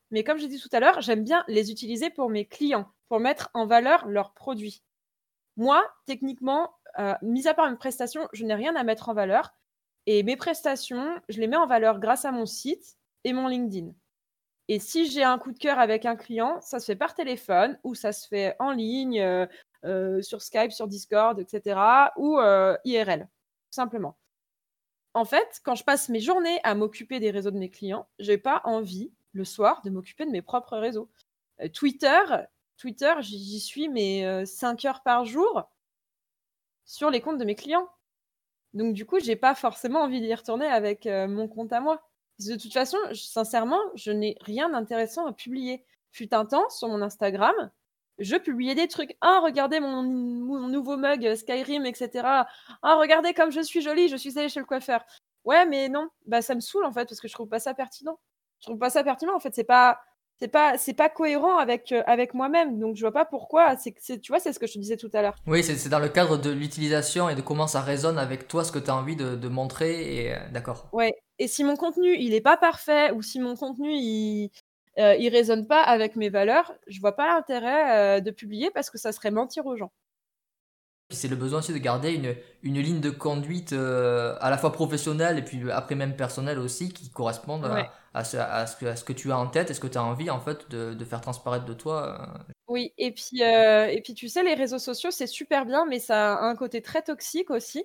Mais comme j'ai dit tout à l'heure, j'aime bien les utiliser pour mes clients, pour mettre en valeur leurs produits. Moi, techniquement, euh, mis à part mes prestations, je n'ai rien à mettre en valeur. Et mes prestations, je les mets en valeur grâce à mon site et mon LinkedIn. Et si j'ai un coup de cœur avec un client, ça se fait par téléphone ou ça se fait en ligne, euh, euh, sur Skype, sur Discord, et cetera. Ou euh, I R L, tout simplement. En fait, quand je passe mes journées à m'occuper des réseaux de mes clients, je n'ai pas envie, le soir, de m'occuper de mes propres réseaux. Euh, Twitter, Twitter, j'y suis mais euh, cinq heures par jour sur les comptes de mes clients. Donc du coup, j'ai pas forcément envie d'y retourner avec euh, mon compte à moi. De toute façon, je- sincèrement, je n'ai rien d'intéressant à publier. Fut un temps, sur mon Instagram, je publiais des trucs. Ah, regardez mon, mon nouveau mug euh, Skyrim, et cetera. Ah, regardez comme je suis jolie, je suis allée chez le coiffeur. Ouais, mais non, bah ça me saoule en fait, parce que je trouve pas ça pertinent. Je trouve pas ça pertinent, en fait, c'est pas... C'est pas, c'est pas cohérent avec, euh, avec moi-même, donc je vois pas pourquoi. C'est, c'est, tu vois, c'est ce que je te disais tout à l'heure. Oui, c'est c'est dans le cadre de l'utilisation et de comment ça résonne avec toi, ce que tu as envie de, de montrer. Et euh, d'accord. Ouais. Et si mon contenu, il est pas parfait, ou si mon contenu, il, euh, il résonne pas avec mes valeurs, je vois pas l'intérêt euh, de publier parce que ça serait mentir aux gens. Puis c'est le besoin aussi de garder une, une ligne de conduite euh, à la fois professionnelle et puis après même personnelle aussi qui correspondent à, Ouais. à, ce, à, ce que, à ce que tu as en tête et ce que tu as envie en fait de, de faire transparaître de toi. euh. Oui. Et puis, euh, et puis, tu sais, les réseaux sociaux, c'est super bien, mais ça a un côté très toxique aussi.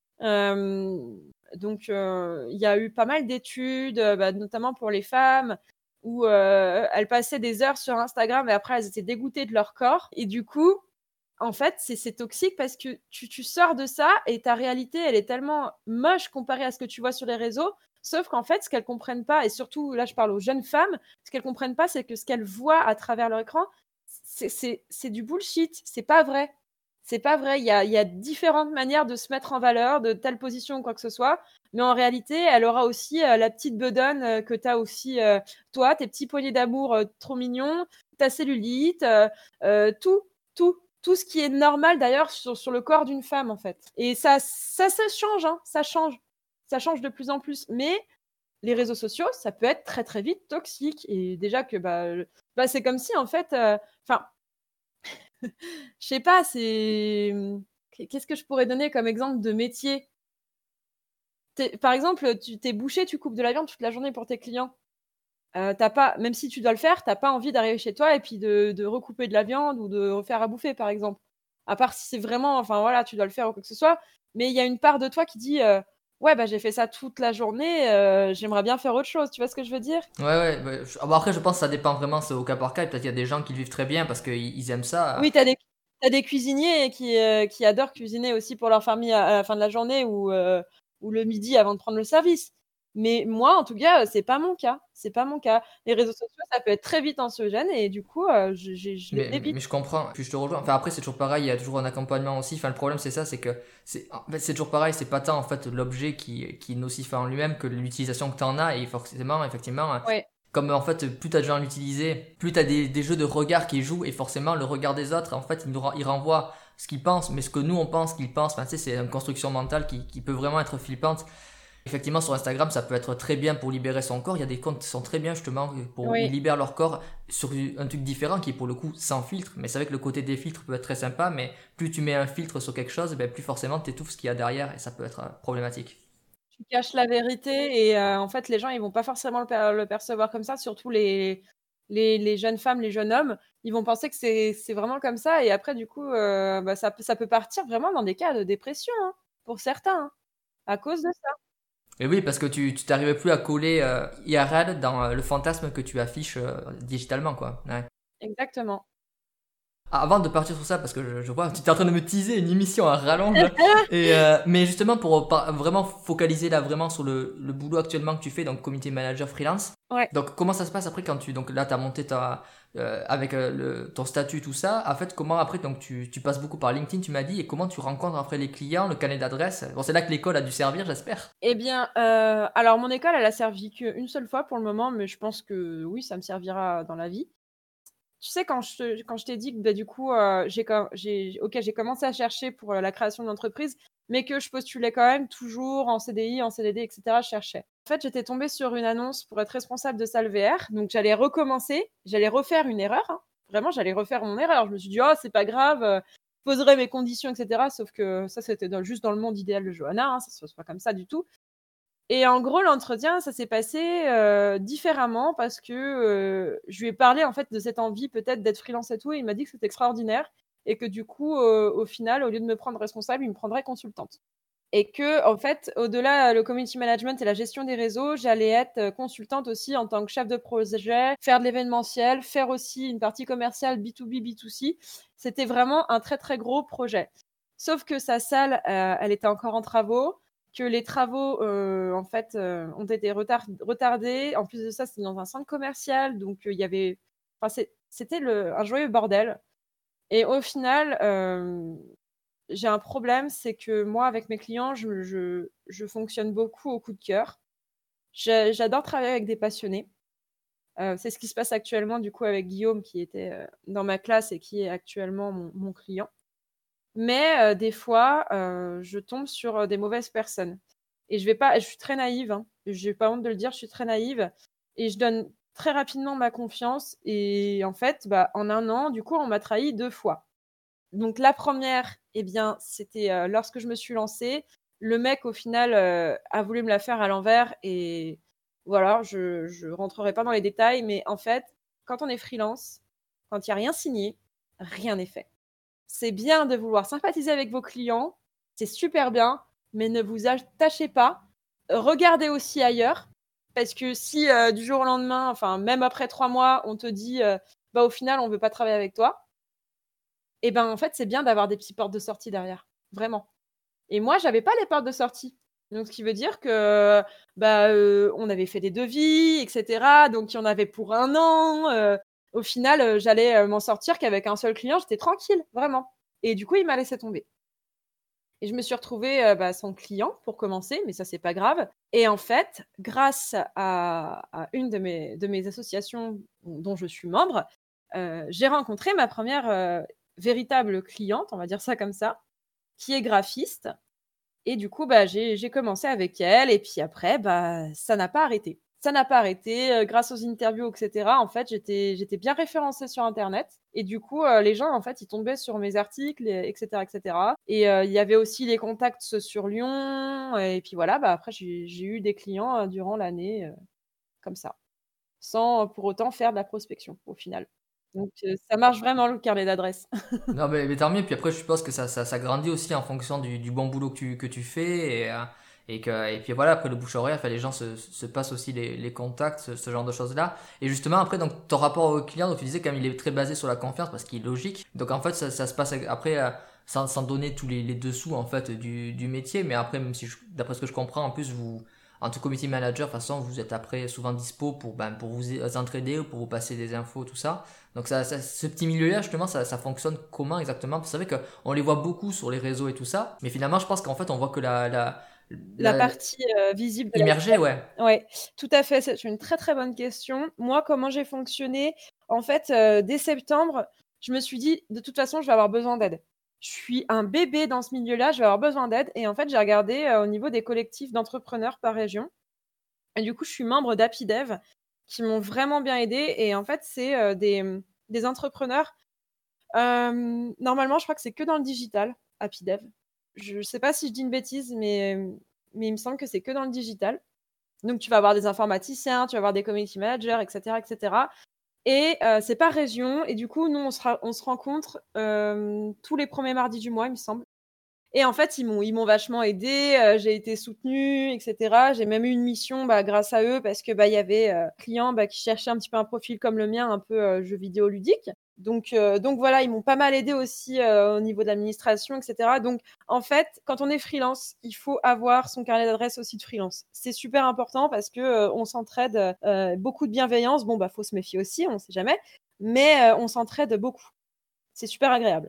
Euh, donc, euh, il y a eu pas mal d'études, euh, bah, notamment pour les femmes, où euh, elles passaient des heures sur Instagram et après, elles étaient dégoûtées de leur corps. Et du coup, en fait, c'est, c'est toxique parce que tu, tu sors de ça et ta réalité, elle est tellement moche comparée à ce que tu vois sur les réseaux. Sauf qu'en fait, ce qu'elles comprennent pas, et surtout là, je parle aux jeunes femmes, ce qu'elles comprennent pas, c'est que ce qu'elles voient à travers leur écran, c'est, c'est, c'est du bullshit. C'est pas vrai. C'est pas vrai. Il y a, il y a différentes manières de se mettre en valeur, de telle position ou quoi que ce soit. Mais en réalité, elle aura aussi euh, la petite bedaine euh, que tu as aussi, euh, toi, tes petits poignets d'amour euh, trop mignons, ta cellulite, euh, euh, tout, tout tout ce qui est normal d'ailleurs sur, sur le corps d'une femme en fait. Et ça, ça, ça change, hein, ça change. Ça change de plus en plus. Mais les réseaux sociaux, ça peut être très très vite toxique. Et déjà que bah, bah c'est comme si en fait, enfin, euh, je sais pas, c'est qu'est-ce que je pourrais donner comme exemple de métier. T'es, par exemple, tu t'es bouché, tu coupes de la viande toute la journée pour tes clients. Euh, t'as pas, même si tu dois le faire, t'as pas envie d'arriver chez toi et puis de, de recouper de la viande ou de refaire à bouffer, par exemple. À part si c'est vraiment, enfin voilà, tu dois le faire ou quoi que ce soit. Mais il y a une part de toi qui dit, euh, ouais, bah j'ai fait ça toute la journée, euh, j'aimerais bien faire autre chose. Tu vois ce que je veux dire? Ouais, ouais. Bah, je- ah bah après, je pense que ça dépend vraiment, c'est au cas par cas. Peut-être qu'il y a des gens qui le vivent très bien parce qu'ils ils aiment ça. Oui, t'as des, t'as des cuisiniers qui, euh, qui adorent cuisiner aussi pour leur famille à, à la fin de la journée ou, euh, ou le midi avant de prendre le service. Mais moi, en tout cas, euh, c'est pas mon cas. C'est pas mon cas. Les réseaux sociaux, ça peut être très vite anxiogène et du coup, euh, je, je, je les Mais, évite. mais je comprends, puis je te rejoins. Enfin, après, c'est toujours pareil, il y a toujours un accompagnement aussi. Enfin, le problème, c'est ça, c'est que c'est en fait, c'est toujours pareil, c'est pas tant en fait l'objet qui, qui est nocif en lui-même que l'utilisation que tu en as. Et forcément, effectivement, Ouais. comme en fait, plus tu as de gens à l'utiliser, plus tu as des, des jeux de regard qui jouent. Et forcément, le regard des autres, en fait, il, nous, ren- il renvoie ce qu'ils pensent, mais ce que nous, on pense qu'ils pensent. Enfin, tu sais, c'est une construction mentale qui, qui peut vraiment être flippante. Effectivement, sur Instagram, ça peut être très bien pour libérer son corps. Il y a des comptes qui sont très bien justement pour où ils Oui. libèrent leur corps sur un truc différent qui est pour le coup sans filtre. Mais c'est vrai que le côté des filtres peut être très sympa, mais plus tu mets un filtre sur quelque chose, ben plus forcément tu étouffes ce qu'il y a derrière et ça peut être euh, problématique. Tu caches la vérité et euh, en fait, les gens, ils vont pas forcément le, per- le percevoir comme ça, surtout les, les, les jeunes femmes, les jeunes hommes. Ils vont penser que c'est, c'est vraiment comme ça et après, du coup, euh, bah, ça, peut- ça peut partir vraiment dans des cas de dépression, hein, pour certains, hein, à cause de ça. Et oui, parce que tu tu t'arrives plus à coller euh, I R L dans euh, le fantasme que tu affiches euh, digitalement, quoi. Ouais. Exactement. Ah, avant de partir sur ça, parce que je, je vois, tu es en train de me teaser une émission à rallonge. Et, euh, mais justement, pour par- vraiment focaliser là vraiment sur le, le boulot actuellement que tu fais, donc community manager freelance. Ouais. Donc, comment ça se passe après quand tu. Donc là, tu as monté ta, euh, avec euh, le, ton statut, tout ça. En fait, comment après, donc tu, tu passes beaucoup par LinkedIn, tu m'as dit, et comment tu rencontres après les clients, le carnet d'adresse. Bon, c'est là que l'école a dû servir, j'espère. Eh bien, euh, alors mon école, elle a servi qu'une seule fois pour le moment, mais je pense que oui, ça me servira dans la vie. tu sais, quand je, te- quand je t'ai dit que bah, du coup, euh, j'ai, com- j'ai, ok, j'ai commencé à chercher pour euh, la création d'entreprise, mais que je postulais quand même toujours en C D I, en C D D, et cetera. Je cherchais. En fait, j'étais tombée sur une annonce pour être responsable de salle V R. Donc, j'allais recommencer, j'allais refaire une erreur. Hein. Vraiment, j'allais refaire mon erreur. Je me suis dit, oh, c'est pas grave, euh, je poserai mes conditions, et cetera. Sauf que ça, c'était dans- juste dans le monde idéal de Johanna. Hein, ça se passe pas comme ça du tout. Et en gros, l'entretien, ça s'est passé euh, différemment parce que euh, je lui ai parlé en fait de cette envie peut-être d'être freelance et tout, et il m'a dit que c'était extraordinaire et que du coup, euh, au final, au lieu de me prendre responsable, il me prendrait consultante. Et que en fait, au-delà le community management et la gestion des réseaux, j'allais être euh, consultante aussi en tant que chef de projet, faire de l'événementiel, faire aussi une partie commerciale B deux B, B deux C. C'était vraiment un très très gros projet. Sauf que sa salle, euh, elle était encore en travaux, que les travaux euh, en fait euh, ont été retard- retardés. En plus de ça, c'était dans un centre commercial, donc euh, il y avait, enfin, c'est- c'était le, un joyeux bordel. Et au final, euh, j'ai un problème, c'est que moi, avec mes clients, je, je, je fonctionne beaucoup au coup de cœur. J'ai- J'adore travailler avec des passionnés. Euh, c'est ce qui se passe actuellement du coup avec Guillaume qui était euh, dans ma classe et qui est actuellement mon, mon client. Mais euh, des fois, euh, je tombe sur euh, des mauvaises personnes. Et je vais pas, je suis très naïve, hein. J'ai pas honte de le dire, je suis très naïve. Et je donne très rapidement ma confiance. Et en fait, bah, en un an, du coup, on m'a trahi deux fois. Donc la première, eh bien, c'était euh, lorsque je me suis lancée. Le mec, au final, euh, a voulu me la faire à l'envers. Et voilà, je je rentrerai pas dans les détails. Mais en fait, quand on est freelance, quand il n'y a rien signé, rien n'est fait. C'est bien de vouloir sympathiser avec vos clients, c'est super bien, mais ne vous attachez pas. Regardez aussi ailleurs, parce que si euh, du jour au lendemain, enfin même après trois mois, on te dit, euh, bah au final, on veut pas travailler avec toi, et ben en fait, c'est bien d'avoir des petites portes de sortie derrière, vraiment. Et moi, j'avais pas les portes de sortie. Donc, ce qui veut dire que bah, euh, on avait fait des devis, et cetera. Donc, il y en avait pour un an. Euh, au final, euh, j'allais euh, m'en sortir qu'avec un seul client, j'étais tranquille, vraiment. Et du coup, il m'a laissé tomber. Et je me suis retrouvée euh, bah, sans client pour commencer, mais ça, c'est pas grave. Et en fait, grâce à, à une de mes, de mes associations dont je suis membre, euh, j'ai rencontré ma première euh, véritable cliente, on va dire ça comme ça, qui est graphiste. Et du coup, bah, j'ai, j'ai commencé avec elle. Et puis après, bah, ça n'a pas arrêté. Ça n'a pas arrêté. Euh, grâce aux interviews, et cetera, en fait, j'étais, j'étais bien référencée sur Internet. Et du coup, euh, les gens, en fait, ils tombaient sur mes articles, et- etc., et cetera. Et euh, il y avait aussi les contacts sur Lyon. Et puis voilà, bah, après, j'ai, j'ai eu des clients euh, durant l'année, euh, comme ça. Sans pour autant faire de la prospection, au final. Donc, euh, ça marche vraiment, le carnet d'adresses. Non, mais, mais tant mieux. Puis après, je suppose que ça, ça, ça grandit aussi en fonction du, du bon boulot que tu, que tu fais. Et, euh, et, que, et puis voilà, après le bouche à oreille, enfin, les gens se, se passent aussi les, les contacts, ce, ce genre de choses-là. Et justement, après, donc, ton rapport au client, donc tu disais quand même, il est très basé sur la confiance parce qu'il est logique. Donc en fait, ça, ça se passe après, euh, sans, sans donner tous les, les dessous en fait du, du métier. Mais après, même si je- d'après ce que je comprends, en plus, vous, en tant que community manager, de toute façon, vous êtes après souvent dispo pour, ben, pour vous entraider ou pour vous passer des infos, tout ça. Donc ça, ça- ce petit milieu-là, justement, ça, ça fonctionne comment exactement? Vous savez qu'on les voit beaucoup sur les réseaux et tout ça, mais finalement, je pense qu'en fait, on voit que la, la, La la partie euh, visible de immergée, l'iceberg. ouais. Ouais, tout à fait. C'est une très très bonne question. Moi, comment j'ai fonctionné? En fait, euh, dès septembre, je me suis dit, de toute façon, je vais avoir besoin d'aide. Je suis un bébé dans ce milieu-là, je vais avoir besoin d'aide. Et en fait, j'ai regardé euh, au niveau des collectifs d'entrepreneurs par région. Et du coup, je suis membre d'ApiDev qui m'ont vraiment bien aidé. Et en fait, c'est euh, des, des entrepreneurs. Euh, normalement, je crois que c'est que dans le digital, ApiDev. Je ne sais pas si je dis une bêtise, mais, mais il me semble que c'est que dans le digital. Donc, tu vas avoir des informaticiens, tu vas avoir des community managers, et cetera, et cetera. Et euh, c'est par région. Et du coup, nous, on se, ra- on se rencontre euh, tous les premiers mardis du mois, il me semble. Et en fait, ils m'ont, ils m'ont vachement aidé. Euh, j'ai été soutenue, et cetera. J'ai même eu une mission bah, grâce à eux parce que bah, il y avait euh, un client bah, qui cherchait un petit peu un profil comme le mien, un peu euh, jeu vidéo ludique. Donc, euh, donc voilà, ils m'ont pas mal aidé aussi euh, au niveau de l'administration, et cetera. Donc en fait, quand on est freelance, il faut avoir son carnet d'adresse aussi de freelance. C'est super important parce que euh, on s'entraide, euh, beaucoup de bienveillance. Bon bah faut se méfier aussi, on sait jamais, mais euh, on s'entraide beaucoup. C'est super agréable.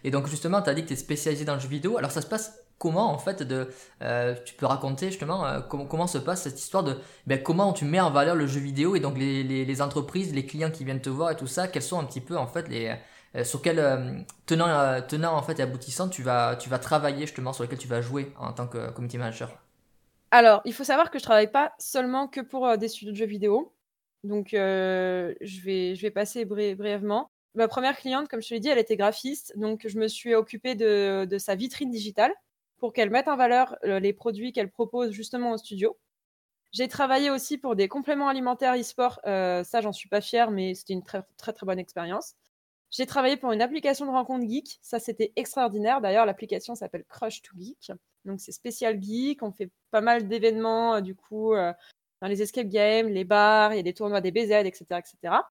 Et donc justement, tu as dit que tu es spécialisé dans le jeu vidéo. Alors ça se passe comment en fait de, euh, tu peux raconter justement euh, comment, comment se passe cette histoire de ben, comment tu mets en valeur le jeu vidéo et donc les, les, les entreprises, les clients qui viennent te voir et tout ça, quels sont un petit peu en fait les euh, sur quels euh, tenants, euh, tenants en fait et aboutissants tu vas, tu vas travailler justement sur lesquels tu vas jouer en tant que community manager. Alors, il faut savoir que je travaille pas seulement que pour euh, des studios de jeux vidéo. Donc, euh, je vais, je vais passer bri- brièvement. Ma première cliente, comme je te l'ai dit, elle était graphiste. Donc, je me suis occupée de, de sa vitrine digitale pour qu'elle mette en valeur euh, les produits qu'elle propose justement au studio. J'ai travaillé aussi pour des compléments alimentaires e-sport. Euh, ça, j'en suis pas fière, mais c'était une très, très, très bonne expérience. J'ai travaillé pour une application de rencontre geek. Ça, c'était extraordinaire. D'ailleurs, l'application s'appelle Crush to Geek. Donc, c'est spécial geek. On fait pas mal d'événements, euh, du coup, euh, dans les escape games, les bars, il y a des tournois des B Z, et cetera, et cetera.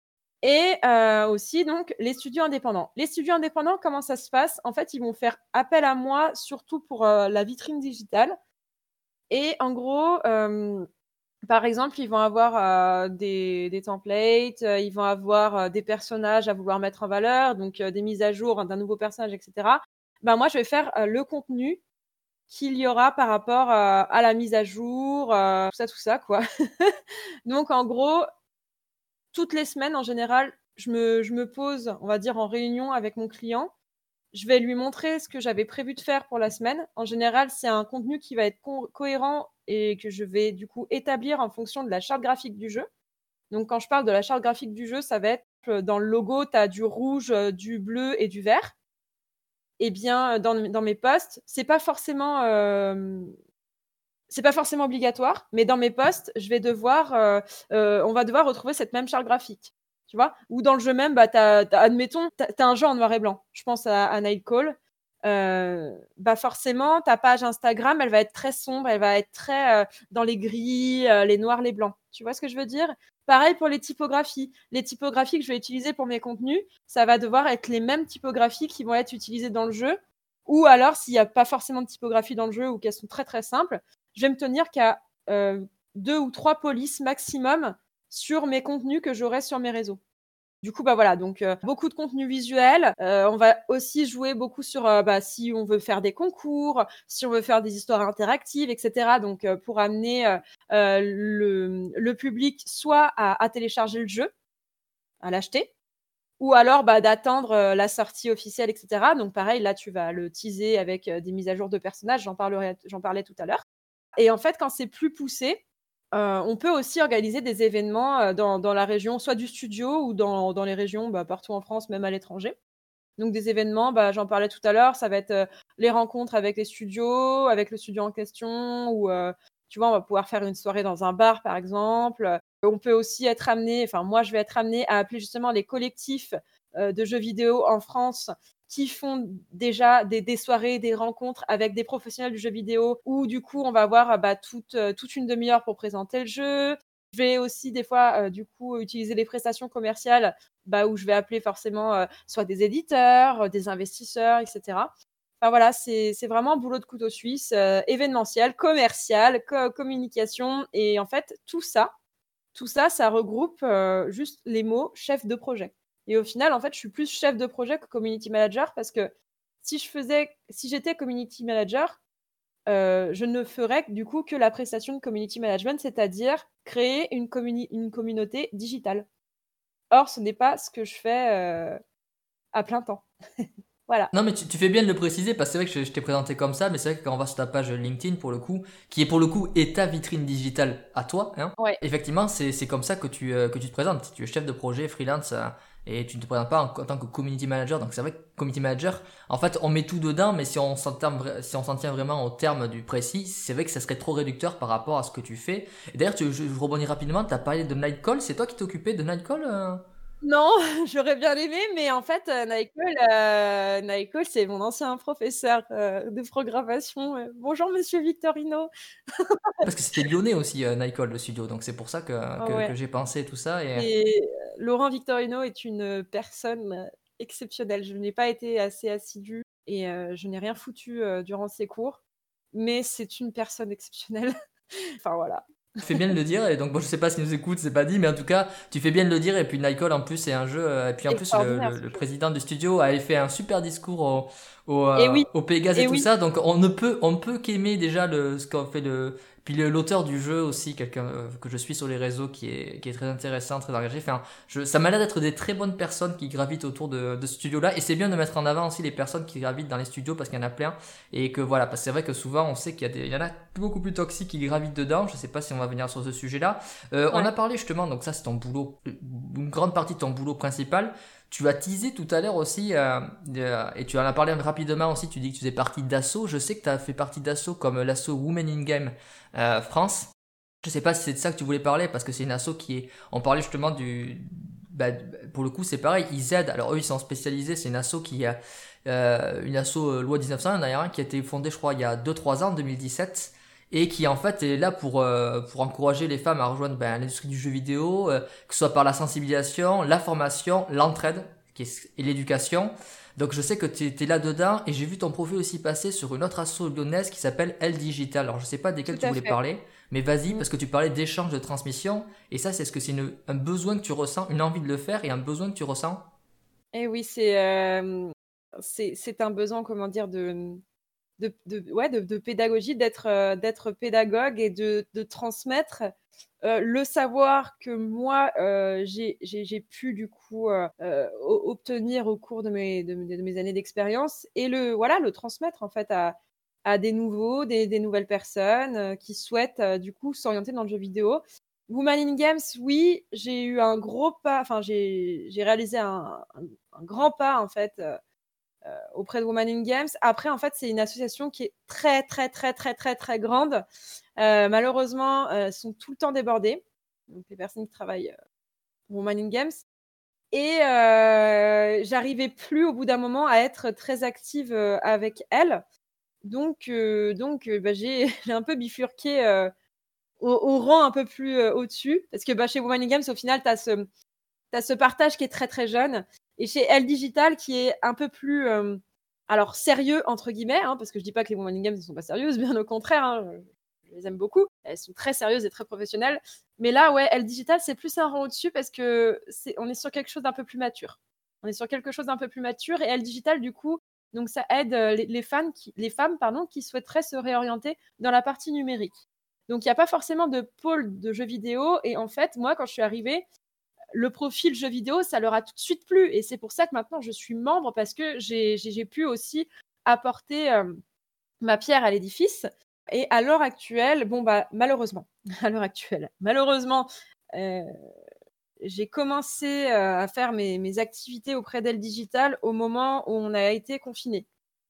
Et euh, aussi, donc, les studios indépendants. Les studios indépendants, comment ça se passe? En fait, ils vont faire appel à moi, surtout pour euh, la vitrine digitale. Et en gros, euh, par exemple, ils vont avoir euh, des, des templates, euh, ils vont avoir euh, des personnages à vouloir mettre en valeur, donc euh, des mises à jour d'un nouveau personnage, et cetera. Ben, moi, je vais faire euh, le contenu qu'il y aura par rapport euh, à la mise à jour, euh, tout ça, tout ça, quoi. Donc, en gros, toutes les semaines, en général, je me, je me pose, on va dire, en réunion avec mon client. Je vais lui montrer ce que j'avais prévu de faire pour la semaine. En général, c'est un contenu qui va être co- cohérent et que je vais du coup établir en fonction de la charte graphique du jeu. Donc, quand je parle de la charte graphique du jeu, ça va être euh, dans le logo, tu as du rouge, euh, du bleu et du vert. Eh bien, dans, dans mes posts, c'est pas forcément, euh, c'est pas forcément obligatoire, mais dans mes posts, je vais devoir, euh, euh, on va devoir retrouver cette même charte graphique. Tu vois? Ou dans le jeu même, bah, t'as, t'as- admettons, tu as un jeu en noir et blanc. Je pense à, à Nightcall. Euh, bah forcément, ta page Instagram, elle va être très sombre, elle va être très euh, dans les gris, euh, les noirs, les blancs. Tu vois ce que je veux dire? Pareil pour les typographies. Les typographies que je vais utiliser pour mes contenus, ça va devoir être les mêmes typographies qui vont être utilisées dans le jeu. Ou alors, s'il n'y a pas forcément de typographie dans le jeu ou qu'elles sont très très simples, je vais me tenir qu'à euh, deux ou trois polices maximum sur mes contenus que j'aurai sur mes réseaux. Du coup, bah voilà, donc euh, beaucoup de contenu visuel. Euh, on va aussi jouer beaucoup sur euh, bah, si on veut faire des concours, si on veut faire des histoires interactives, et cetera. Donc euh, pour amener euh, euh, le, le public soit à, à télécharger le jeu, à l'acheter, ou alors bah, d'attendre euh, la sortie officielle, et cetera. Donc pareil, là tu vas le teaser avec euh, des mises à jour de personnages, j'en, parlerai, j'en parlais tout à l'heure. Et en fait, quand c'est plus poussé, euh, on peut aussi organiser des événements euh, dans, dans la région, soit du studio ou dans, dans les régions bah, partout en France, même à l'étranger. Donc des événements, bah, j'en parlais tout à l'heure, ça va être euh, les rencontres avec les studios, avec le studio en question, ou euh, tu vois, on va pouvoir faire une soirée dans un bar, par exemple. On peut aussi être amené, enfin moi je vais être amené à appeler justement les collectifs euh, de jeux vidéo en France qui font déjà des, des soirées, des rencontres avec des professionnels du jeu vidéo, où du coup on va avoir bah, toute, euh, toute une demi-heure pour présenter le jeu. Je vais aussi des fois euh, du coup utiliser les prestations commerciales bah, où je vais appeler forcément euh, soit des éditeurs, euh, des investisseurs, et cetera. Enfin voilà, c'est, c'est vraiment un boulot de couteau suisse, euh, événementiel, commercial, co- communication. Et en fait, tout ça, tout ça, ça regroupe euh, juste les mots chef de projet. Et au final, en fait, je suis plus chef de projet que community manager parce que si je faisais, si j'étais community manager, euh, je ne ferais du coup que la prestation de community management, c'est-à-dire créer une, communi- une communauté digitale. Or, ce n'est pas ce que je fais euh, à plein temps. Voilà. Non mais tu, tu fais bien de le préciser parce que c'est vrai que je, je t'ai présenté comme ça, mais c'est vrai que quand on va sur ta page LinkedIn pour le coup, qui est pour le coup est ta vitrine digitale à toi, hein, Ouais. effectivement c'est, c'est comme ça que tu, euh, que tu te présentes. Tu es chef de projet, freelance, euh, et tu ne te présentes pas en, en tant que community manager. Donc c'est vrai que community manager, en fait on met tout dedans, mais si on s'en tient, vra- si on s'en tient vraiment au terme du précis, c'est vrai que ça serait trop réducteur par rapport à ce que tu fais. Et d'ailleurs tu, je, je rebondis rapidement, tu as parlé de Nightcall, c'est toi qui t'occupais de Nightcall euh Non, j'aurais bien aimé, mais en fait, euh, Nicole, euh, Nicole, c'est mon ancien professeur euh, de programmation. Euh, Bonjour, Monsieur Victorino. Parce que c'était lyonnais aussi, euh, Nightcall, le studio, donc c'est pour ça que, Ah que, ouais. que j'ai pensé tout ça. Et Et euh, Laurent Victorino est une personne euh, exceptionnelle. Je n'ai pas été assez assidue et euh, je n'ai rien foutu euh, durant ses cours, mais c'est une personne exceptionnelle. Enfin voilà. Tu fais bien de le dire, et donc bon, je sais pas s'il nous écoute, c'est pas dit, mais en tout cas, tu fais bien de le dire, et puis Nightcall en plus c'est un jeu, euh, et puis en plus le, Extraordinaire le- ce le jeu. président du studio avait fait un super discours au, au, Et euh, oui, au Pégase et et tout oui. ça, donc on ne peut, on ne peut qu'aimer déjà le, ce qu'a fait le, puis le- l'auteur du jeu aussi, quelqu'un euh, que je suis sur les réseaux qui est, qui est très intéressant, très engagé, enfin, je, ça m'a l'air d'être des très bonnes personnes qui gravitent autour de, de ce studio-là, et c'est bien de mettre en avant aussi les personnes qui gravitent dans les studios parce qu'il y en a plein, et que voilà, parce que c'est vrai que souvent on sait qu'il y a des, il y en a beaucoup plus toxiques qui gravitent dedans, je sais pas si on va venir sur ce sujet-là. Euh, on Ouais. a parlé justement, donc ça c'est ton boulot, une grande partie de ton boulot principal. Tu as teasé tout à l'heure aussi, euh, euh, et tu en as parlé rapidement aussi, tu dis que tu faisais partie d'Asso. Je sais que tu as fait partie d'Asso comme l'Asso Women in Game euh, France. Je sais pas si c'est de ça que tu voulais parler, parce que c'est une asso qui est... On parlait justement du... Bah, pour le coup, c'est pareil, ils aident. Alors eux, ils sont spécialisés, c'est une asso qui a... Euh, une asso euh, loi dix-neuf cent un, d'ailleurs, hein, qui a été fondée, je crois, il y a deux trois ans, en deux mille dix-sept, et qui en fait est là pour, euh, pour encourager les femmes à rejoindre ben, l'industrie du jeu vidéo, euh, que ce soit par la sensibilisation, la formation, l'entraide qui est, et l'éducation. Donc je sais que tu étais là-dedans, et j'ai vu ton profil aussi passer sur une autre asso lyonnaise qui s'appelle L Digital. Alors je sais pas desquelles Tout tu à voulais fait. parler, mais vas-y, Mm. parce que tu parlais d'échange de transmission, et ça c'est ce que c'est une- un besoin que tu ressens, une envie de le faire et un besoin que tu ressens. Et oui, c'est euh, c'est c'est un besoin, comment dire, de de, de, ouais, de, de pédagogie, d'être euh, d'être pédagogue et de, de transmettre euh, le savoir que moi euh, j'ai j'ai j'ai pu du coup euh, euh, o- obtenir au cours de mes de, mes de mes années d'expérience, et le voilà le transmettre en fait à à des nouveaux, des, des nouvelles personnes euh, qui souhaitent euh, du coup s'orienter dans le jeu vidéo. Woman in Games, oui, j'ai eu un gros pas, enfin j'ai j'ai réalisé un, un, un grand pas en fait euh, euh, auprès de Women in Games. Après, en fait, c'est une association qui est très, très, très, très, très, très grande. Euh, malheureusement, euh, elles sont tout le temps débordées. Donc, les personnes qui travaillent euh, pour Women in Games. Et euh, j'arrivais plus au bout d'un moment à être très active euh, avec elles. Donc, euh, donc euh, bah, j'ai, j'ai un peu bifurqué euh, au, au rang un peu plus euh, au-dessus. Parce que bah, chez Women in Games, au final, tu as ce, tu as ce partage qui est très très jeune. Et chez Elle Digital, qui est un peu plus, euh, alors sérieux, entre guillemets, hein, parce que je dis pas que les Women in Games ne sont pas sérieuses, bien au contraire, hein, je, je les aime beaucoup. Elles sont très sérieuses et très professionnelles. Mais là, ouais, Elle Digital, c'est plus un rang au-dessus parce que c'est, on est sur quelque chose d'un peu plus mature. On est sur quelque chose d'un peu plus mature, et Elle Digital, du coup, donc ça aide euh, les, les, fans qui, les femmes pardon, qui souhaiteraient se réorienter dans la partie numérique. Donc il n'y a pas forcément de pôle de jeux vidéo. Et en fait, moi, quand je suis arrivée, le profil jeu vidéo, ça leur a tout de suite plu. Et c'est pour ça que maintenant, je suis membre, parce que j'ai, j'ai, j'ai pu aussi apporter euh, ma pierre à l'édifice. Et à l'heure actuelle, bon, bah, malheureusement, à l'heure actuelle, malheureusement, euh, j'ai commencé euh, à faire mes, mes activités auprès d'Elle Digital au moment où on a été confiné.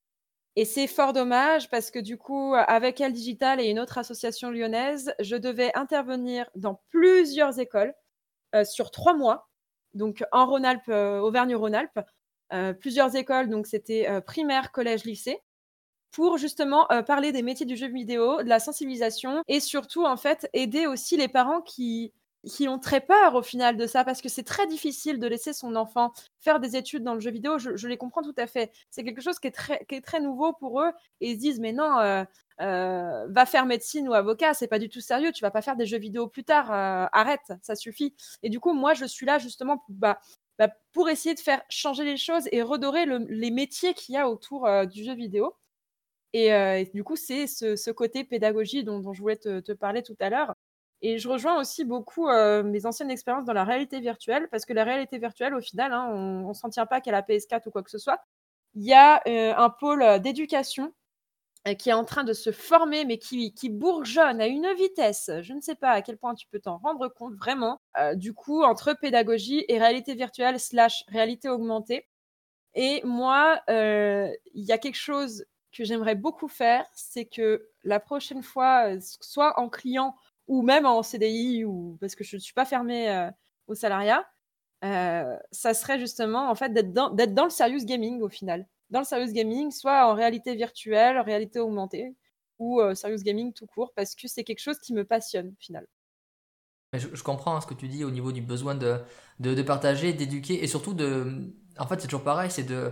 Et c'est fort dommage parce que du coup, avec Elle Digital et une autre association lyonnaise, je devais intervenir dans plusieurs écoles euh, sur trois mois, donc en Rhône-Alpes, euh, Auvergne-Rhône-Alpes, euh, plusieurs écoles, donc c'était euh, primaire, collège, lycée, pour justement euh, parler des métiers du jeu vidéo, de la sensibilisation, et surtout en fait aider aussi les parents qui qui ont très peur au final de ça, parce que c'est très difficile de laisser son enfant faire des études dans le jeu vidéo. Je, je les comprends tout à fait. C'est quelque chose qui est très, qui est très nouveau pour eux, et ils se disent mais non, euh, euh, va faire médecine ou avocat, c'est pas du tout sérieux, tu vas pas faire des jeux vidéo plus tard, euh, arrête, ça suffit. Et du coup, moi, je suis là justement pour, bah, bah, pour essayer de faire changer les choses et redorer le, les métiers qu'il y a autour euh, du jeu vidéo. Et, euh, et du coup, c'est ce, ce côté pédagogie dont, dont je voulais te, te parler tout à l'heure. Et je rejoins aussi beaucoup euh, mes anciennes expériences dans la réalité virtuelle, parce que la réalité virtuelle, au final, hein, on ne s'en tient pas qu'à la P S quatre ou quoi que ce soit. Il y a euh, un pôle d'éducation euh, qui est en train de se former, mais qui, qui bourgeonne à une vitesse. Je ne sais pas à quel point tu peux t'en rendre compte vraiment. Euh, du coup, entre pédagogie et réalité virtuelle slash réalité augmentée. Et moi, euh, il y a quelque chose que j'aimerais beaucoup faire, c'est que la prochaine fois, euh, soit en client ou même en C D I, ou parce que je ne suis pas fermée euh, au salariat, euh, ça serait justement en fait d'être dans, d'être dans le serious gaming au final. Dans le serious gaming, soit en réalité virtuelle, réalité augmentée, ou euh, serious gaming tout court, parce que c'est quelque chose qui me passionne au final. Mais Je, je comprends hein, ce que tu dis au niveau du besoin de, de, de partager, d'éduquer, et surtout de... En fait, c'est toujours pareil, c'est de,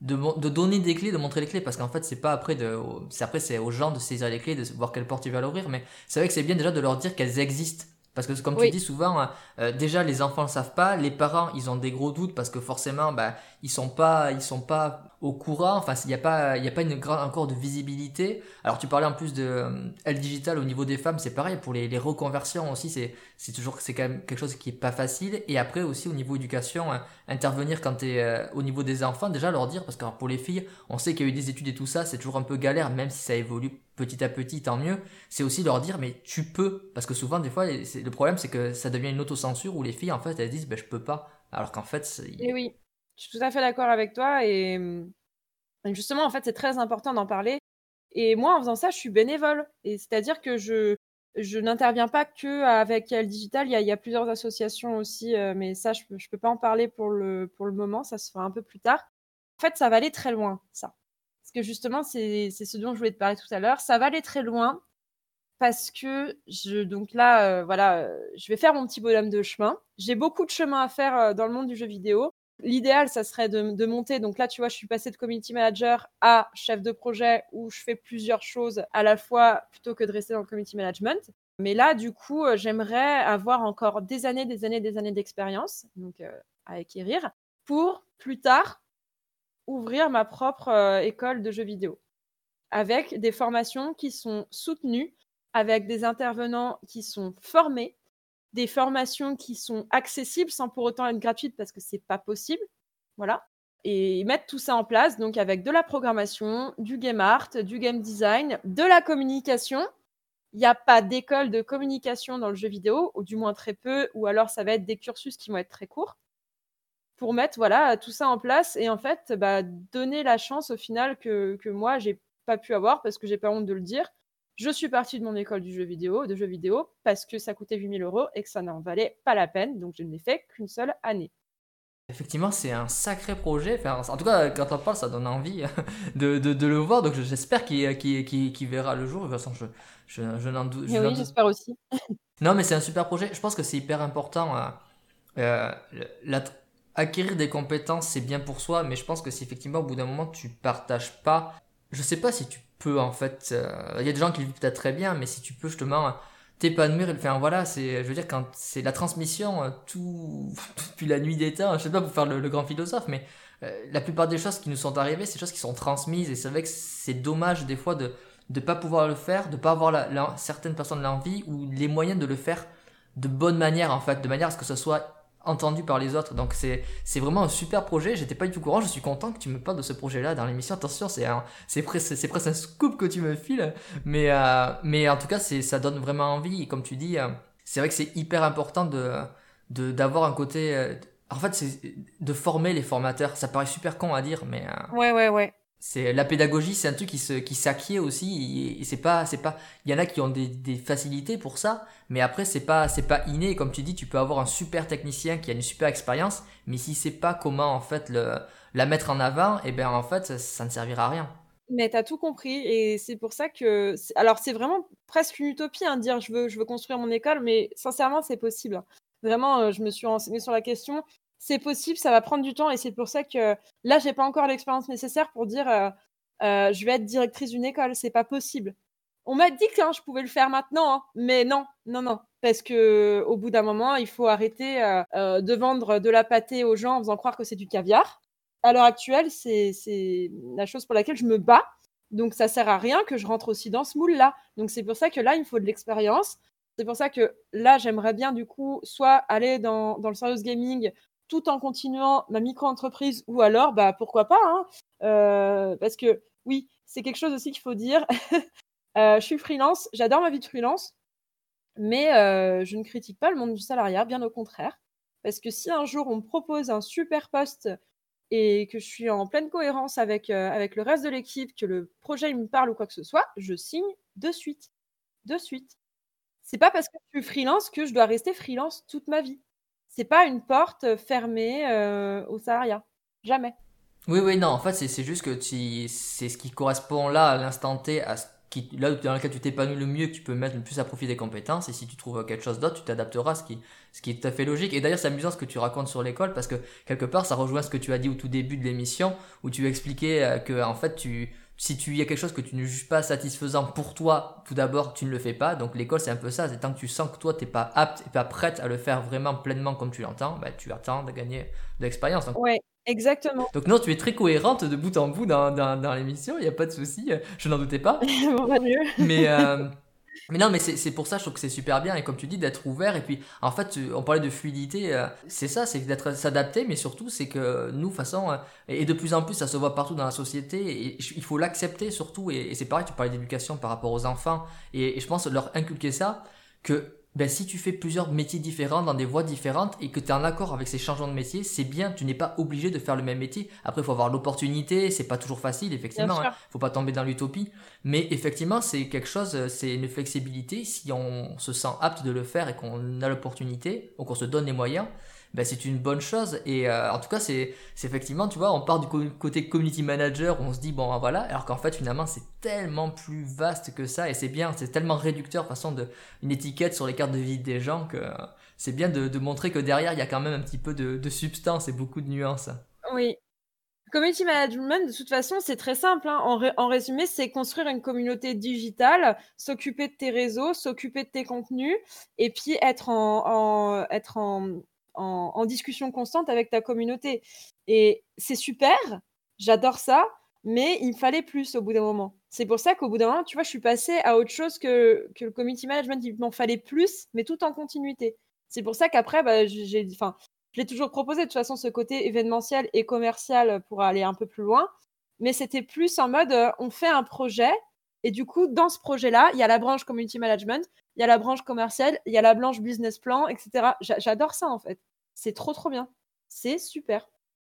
de, de donner des clés, de montrer les clés, parce qu'en fait, c'est pas après de, c'est après, c'est aux gens de saisir les clés, de voir quelle porte ils veulent ouvrir, mais c'est vrai que c'est bien déjà de leur dire qu'elles existent. Parce que comme tu Oui, dis souvent, euh, déjà les enfants le savent pas, les parents ils ont des gros doutes parce que forcément bah ils sont pas ils sont pas au courant, enfin il y a pas il y a pas une grande encore de visibilité. Alors tu parlais en plus de euh, L digital au niveau des femmes, c'est pareil pour les, les reconversions aussi, c'est c'est toujours c'est quand même quelque chose qui est pas facile. Et après aussi au niveau éducation, hein, intervenir quand tu es au niveau des enfants, déjà leur dire parce que alors, pour les filles, on sait qu'il y a eu des études et tout ça, c'est toujours un peu galère même si ça évolue petit à petit, tant mieux. C'est aussi leur dire mais tu peux, parce que souvent des fois le problème c'est que ça devient une autocensure où les filles en fait elles disent ben je peux pas, alors qu'en fait c'est- et oui, je suis tout à fait d'accord avec toi. Et hum, et justement, en fait, c'est très important d'en parler. Et moi, en faisant ça, je suis bénévole. Et c'est-à-dire que je, je n'interviens pas que avec L Digital. Il y a, il y a plusieurs associations aussi, euh, mais ça, je peux, je peux pas en parler pour le, pour le moment. Ça se fera un peu plus tard. En fait, ça va aller très loin, ça. Parce que justement, c'est, c'est ce dont je voulais te parler tout à l'heure. Ça va aller très loin parce que je, donc là, euh, voilà, euh, je vais faire mon petit bonhomme de chemin. J'ai beaucoup de chemin à faire euh, dans le monde du jeu vidéo. L'idéal, ça serait de, de monter. Donc là, tu vois, je suis passée de community manager à chef de projet où je fais plusieurs choses à la fois plutôt que de rester dans le community management. Mais là, du coup, euh, j'aimerais avoir encore des années, des années, des années d'expérience donc euh, à acquérir pour plus tard ouvrir ma propre euh, école de jeux vidéo avec des formations qui sont soutenues, avec des intervenants qui sont formés, des formations qui sont accessibles sans pour autant être gratuites parce que c'est pas possible. Voilà. Et mettre tout ça en place, donc avec de la programmation, du game art, du game design, de la communication. Il n'y a pas d'école de communication dans le jeu vidéo, ou du moins très peu, ou alors ça va être des cursus qui vont être très courts, pour mettre voilà, tout ça en place et en fait bah, donner la chance au final que, que moi j'ai pas pu avoir parce que j'ai pas honte de le dire. Je suis partie de mon école du jeu vidéo, de jeux vidéo parce que ça coûtait huit mille euros et que ça n'en valait pas la peine, donc je ne l'ai fait qu'une seule année. effectivement c'est un sacré projet, enfin, en tout cas quand on parle ça donne envie de, de, de le voir, donc j'espère qu'il, qu'il, qu'il, qu'il verra le jour. De toute façon je, je, je n'en doute, je Et n'en oui, doute. j'espère aussi. Non mais c'est un super projet, je pense que c'est hyper important. euh, Euh, la- acquérir des compétences, c'est bien pour soi, mais je pense que si effectivement au bout d'un moment tu partages pas, je sais pas si tu peux en fait. euh, Il y a des gens qui le vivent peut-être très bien, mais si tu peux justement euh, t'épanouir et le faire, voilà, c'est, je veux dire, quand c'est la transmission, euh, tout, depuis la nuit des temps, je sais pas pour faire le, le grand philosophe, mais euh, la plupart des choses qui nous sont arrivées, c'est des choses qui sont transmises, et c'est vrai que c'est dommage des fois de de pas pouvoir le faire, de pas avoir la, la- certaines personnes l'envie ou les moyens de le faire de bonne manière en fait, de manière à ce que ce soit entendu par les autres. Donc c'est c'est vraiment un super projet. J'étais pas du tout au courant. Je suis content que tu me parles de ce projet-là dans l'émission. Attention, c'est un, c'est presque c'est presque un scoop que tu me files. Mais euh, mais en tout cas, c'est ça donne vraiment envie. Et comme tu dis, euh, c'est vrai que c'est hyper important de de d'avoir un côté. euh, en fait, c'est de former les formateurs. Ça paraît super con à dire, mais euh, Ouais, ouais, ouais. c'est la pédagogie, c'est un truc qui se qui s'acquiert aussi, et c'est pas c'est pas il y en a qui ont des, des facilités pour ça, mais après c'est pas c'est pas inné. Comme tu dis, tu peux avoir un super technicien qui a une super expérience, mais si c'est pas comment en fait le la mettre en avant, et ben en fait ça, ça ne servira à rien. Mais tu as tout compris et c'est pour ça que c'est- alors c'est vraiment presque une utopie hein, de dire je veux je veux construire mon école, mais sincèrement c'est possible. Vraiment, euh, je me suis renseignée sur la question. C'est possible, ça va prendre du temps et c'est pour ça que là j'ai pas encore l'expérience nécessaire pour dire euh, euh, je vais être directrice d'une école. C'est pas possible. On m'a dit que hein, je pouvais le faire maintenant, hein, mais non, non, non, parce que au bout d'un moment il faut arrêter euh, euh, de vendre de la pâtée aux gens en faisant croire que c'est du caviar. À l'heure actuelle, c'est, c'est la chose pour laquelle je me bats. Donc, ça sert à rien que je rentre aussi dans ce moule-là. Donc, c'est pour ça que là, il me faut de l'expérience. C'est pour ça que là, j'aimerais bien, du coup, soit aller dans, dans le serious gaming tout en continuant ma micro-entreprise ou alors, bah, pourquoi pas, hein, euh, parce que oui, c'est quelque chose aussi qu'il faut dire. euh, je suis freelance, j'adore ma vie de freelance, mais euh, je ne critique pas le monde du salariat, bien au contraire. Parce que si un jour on me propose un super poste et que je suis en pleine cohérence avec, euh, avec le reste de l'équipe, que le projet il me parle ou quoi que ce soit, je signe de suite. De suite. C'est pas parce que je suis freelance que je dois rester freelance toute ma vie. C'est pas une porte fermée euh, au salariat. Jamais. Oui, oui, non, en fait, c'est c'est juste que tu, c'est ce qui correspond là à l'instant T à qui, là dans lequel tu t'épanouis le mieux, que tu peux mettre le plus à profit des compétences, et si tu trouves quelque chose d'autre, tu t'adapteras, ce qui, ce qui est tout à fait logique. Et d'ailleurs, c'est amusant ce que tu racontes sur l'école, parce que quelque part, ça rejoint ce que tu as dit au tout début de l'émission, où tu expliquais euh, que, en fait, tu, si tu y a quelque chose que tu ne juges pas satisfaisant pour toi, tout d'abord, tu ne le fais pas. Donc l'école, c'est un peu ça, c'est tant que tu sens que toi, t'es pas apte et pas prête à le faire vraiment pleinement comme tu l'entends, bah, tu attends de gagner de l'expérience. Donc, Ouais, exactement. donc non, tu es très cohérente de bout en bout dans, dans, dans l'émission, il n'y a pas de souci, euh, je n'en doutais pas. Bon, bah, mieux. Mais, euh, mais non, mais c'est c'est pour ça, je trouve que c'est super bien. Et comme tu dis, d'être ouvert. Et puis, en fait, tu- on parlait de fluidité. euh, c'est ça, c'est d'être s'adapter. Mais surtout, c'est que nous, de toute façon, euh, et et de plus en plus, ça se voit partout dans la société. Et il faut l'accepter surtout. Et, et c'est pareil, tu parlais d'éducation par rapport aux enfants. Et, et je pense leur inculquer ça, que ben, si tu fais plusieurs métiers différents dans des voies différentes et que tu es en accord avec ces changements de métier, c'est bien, tu n'es pas obligé de faire le même métier. Après, il faut avoir l'opportunité, c'est pas toujours facile, Bien effectivement, hein. sûr. Faut pas tomber dans l'utopie. Mais effectivement, c'est quelque chose, euh, c'est une flexibilité. Si on se sent apte de le faire et qu'on a l'opportunité, ou qu'on se donne les moyens, ben c'est une bonne chose. Et euh, en tout cas, c'est c'est effectivement, tu vois, on part du co- côté community manager, où on se dit, bon, ben voilà, alors qu'en fait, finalement, c'est tellement plus vaste que ça, et c'est bien, c'est tellement réducteur, de façon, de, une étiquette sur les cartes de visite des gens, que euh, c'est bien de, de montrer que derrière, il y a quand même un petit peu de, de substance et beaucoup de nuances. Oui. Community management, de toute façon, c'est très simple, hein. En, ré- en résumé, c'est construire une communauté digitale, s'occuper de tes réseaux, s'occuper de tes contenus, et puis être en, en- être en, en- en discussion constante avec ta communauté. Et c'est super, j'adore ça, mais il me fallait plus au bout d'un moment. C'est pour ça qu'au bout d'un moment, tu vois, je suis passée à autre chose que, que le community management. Il m'en fallait plus, mais tout en continuité. C'est pour ça qu'après, bah, j'ai, enfin, je l'ai toujours proposé, de toute façon, ce côté événementiel et commercial pour aller un peu plus loin. Mais c'était plus en mode, euh, on fait un projet. Et du coup, dans ce projet-là, il y a la branche community management, il y a la branche commerciale, il y a la branche business plan, et cetera. J'a- J'adore ça, en fait. C'est trop, trop bien. C'est super.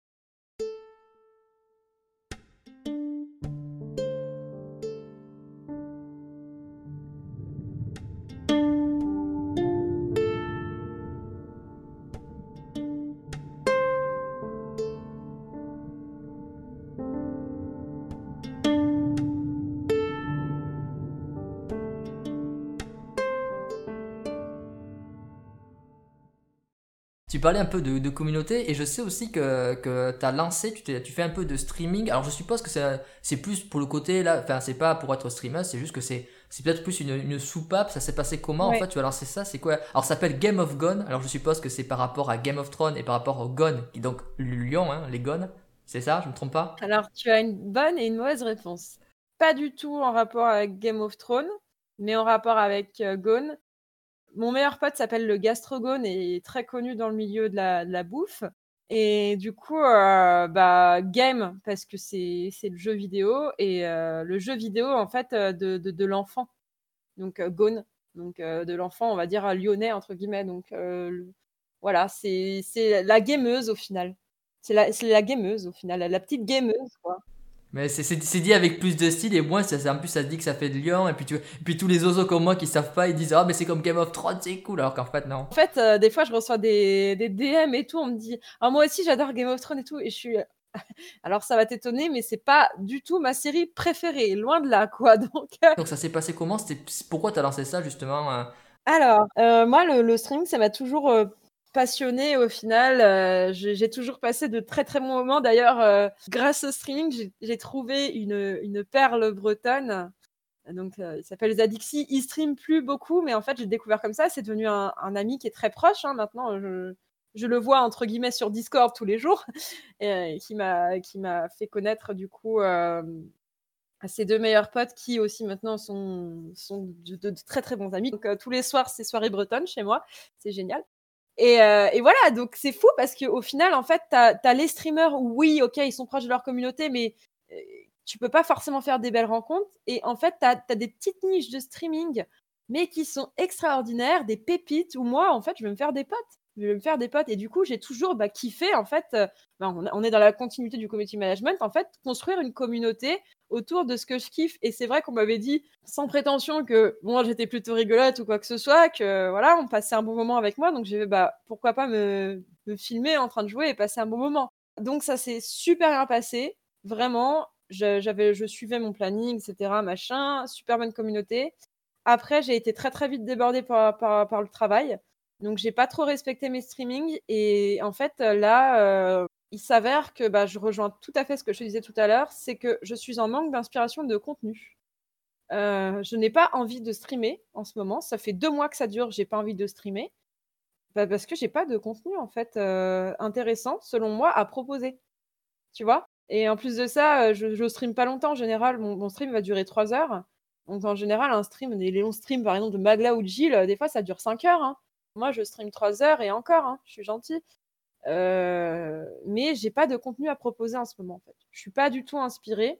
Tu parlais un peu de, de communauté, et je sais aussi que, que tu as lancé, tu, t'es- tu fais un peu de streaming. Alors je suppose que c'est c'est plus pour le côté là, enfin c'est pas pour être streamer, c'est juste que c'est c'est peut-être plus une, une soupape. Ça s'est passé comment en Ouais. fait? Tu as lancé ça, c'est quoi? Alors ça s'appelle Game of Gone. Alors je suppose que c'est par rapport à Game of Thrones et par rapport au Gone, qui donc le lion, hein, les Gones. C'est ça, je me trompe pas? Alors, tu as une bonne et une mauvaise réponse. Pas du tout en rapport avec Game of Thrones, mais en rapport avec euh, Gone. Mon meilleur pote s'appelle le Gastrogone et est très connu dans le milieu de la, de la bouffe. Et du coup, euh, bah, game, parce que c'est c'est le jeu vidéo, et euh, le jeu vidéo, en fait, euh, de, de, de l'enfant. Donc, euh, Gone. Donc, euh, de l'enfant, on va dire, lyonnais, entre guillemets. Donc, euh, le- voilà, c'est c'est la gameuse au final. C'est la, c'est la gameuse au final, la, la petite gameuse, quoi. Mais c'est c'est- c'est dit avec plus de style, et moi, ça, ça- en plus, ça se dit que ça fait de lion, et puis, tu, et puis tous les oiseaux comme moi qui savent pas, ils disent, ah, mais c'est comme Game of Thrones, c'est cool, alors qu'en fait, non. En fait, euh, des fois, je reçois des, des D M et tout. On me dit, ah, moi aussi, j'adore Game of Thrones et tout. Et je suis, alors ça va t'étonner, mais c'est pas du tout ma série préférée, loin de là, quoi. Donc, euh, Donc ça s'est passé comment? C'était, pourquoi t'as lancé ça, justement? euh, alors, euh, moi, le, le streaming, ça m'a toujours euh, passionné au final. Euh, j'ai j'ai toujours passé de très très bons moments. D'ailleurs, euh, grâce au streaming, j'ai j'ai trouvé une, une perle bretonne. Donc, euh, il s'appelle Zadixi. Il stream plus beaucoup, mais en fait, j'ai découvert comme ça. C'est devenu un, un ami qui est très proche, hein, maintenant. Je, je le vois entre guillemets sur Discord tous les jours, et euh, qui m'a qui m'a fait connaître du coup euh, ses deux meilleurs potes qui aussi maintenant sont, sont de, de- de très très bons amis. Donc, euh, tous les soirs, c'est soirée bretonne chez moi. C'est génial. Et, euh, et voilà, donc c'est fou parce qu'au final, en fait, tu as les streamers où, oui, ok, ils sont proches de leur communauté, mais euh, tu peux pas forcément faire des belles rencontres. Et en fait, tu as des petites niches de streaming, mais qui sont extraordinaires, des pépites où moi, en fait, je vais me faire des potes. Je vais me faire des potes. Et du coup, j'ai toujours bah, kiffé, en fait, euh, bah, on, on est dans la continuité du community management, en fait, construire une communauté autour de ce que je kiffe. Et c'est vrai qu'on m'avait dit, sans prétention, que moi j'étais plutôt rigolote ou quoi que ce soit, que voilà, on passait un bon moment avec moi. Donc j'ai fait, bah, pourquoi pas me, me filmer en train de jouer et passer un bon moment. Donc ça s'est super bien passé, vraiment. Je, j'avais, je suivais mon planning, et cetera. Machin, super bonne communauté. Après, j'ai été très très vite débordée par, par, par le travail. Donc, j'ai pas trop respecté mes streamings. Et en fait, là, euh, il s'avère que bah, je rejoins tout à fait ce que je te disais tout à l'heure. C'est que je suis en manque d'inspiration de contenu. Euh, je n'ai pas envie de streamer en ce moment. Ça fait deux mois que ça dure, j'ai pas envie de streamer. Bah, parce que j'ai pas de contenu en fait euh, intéressant, selon moi, à proposer. Tu vois? Et en plus de ça, euh, je, je stream pas longtemps en général. Mon, mon stream va durer trois heures. Donc en général, un stream, les longs streams par exemple de Magla ou de Gilles, euh, des fois ça dure cinq heures. Hein. Moi, je stream trois heures et encore, hein, je suis gentille. Euh, mais j'ai pas de contenu à proposer en ce moment en fait. Je suis pas du tout inspirée.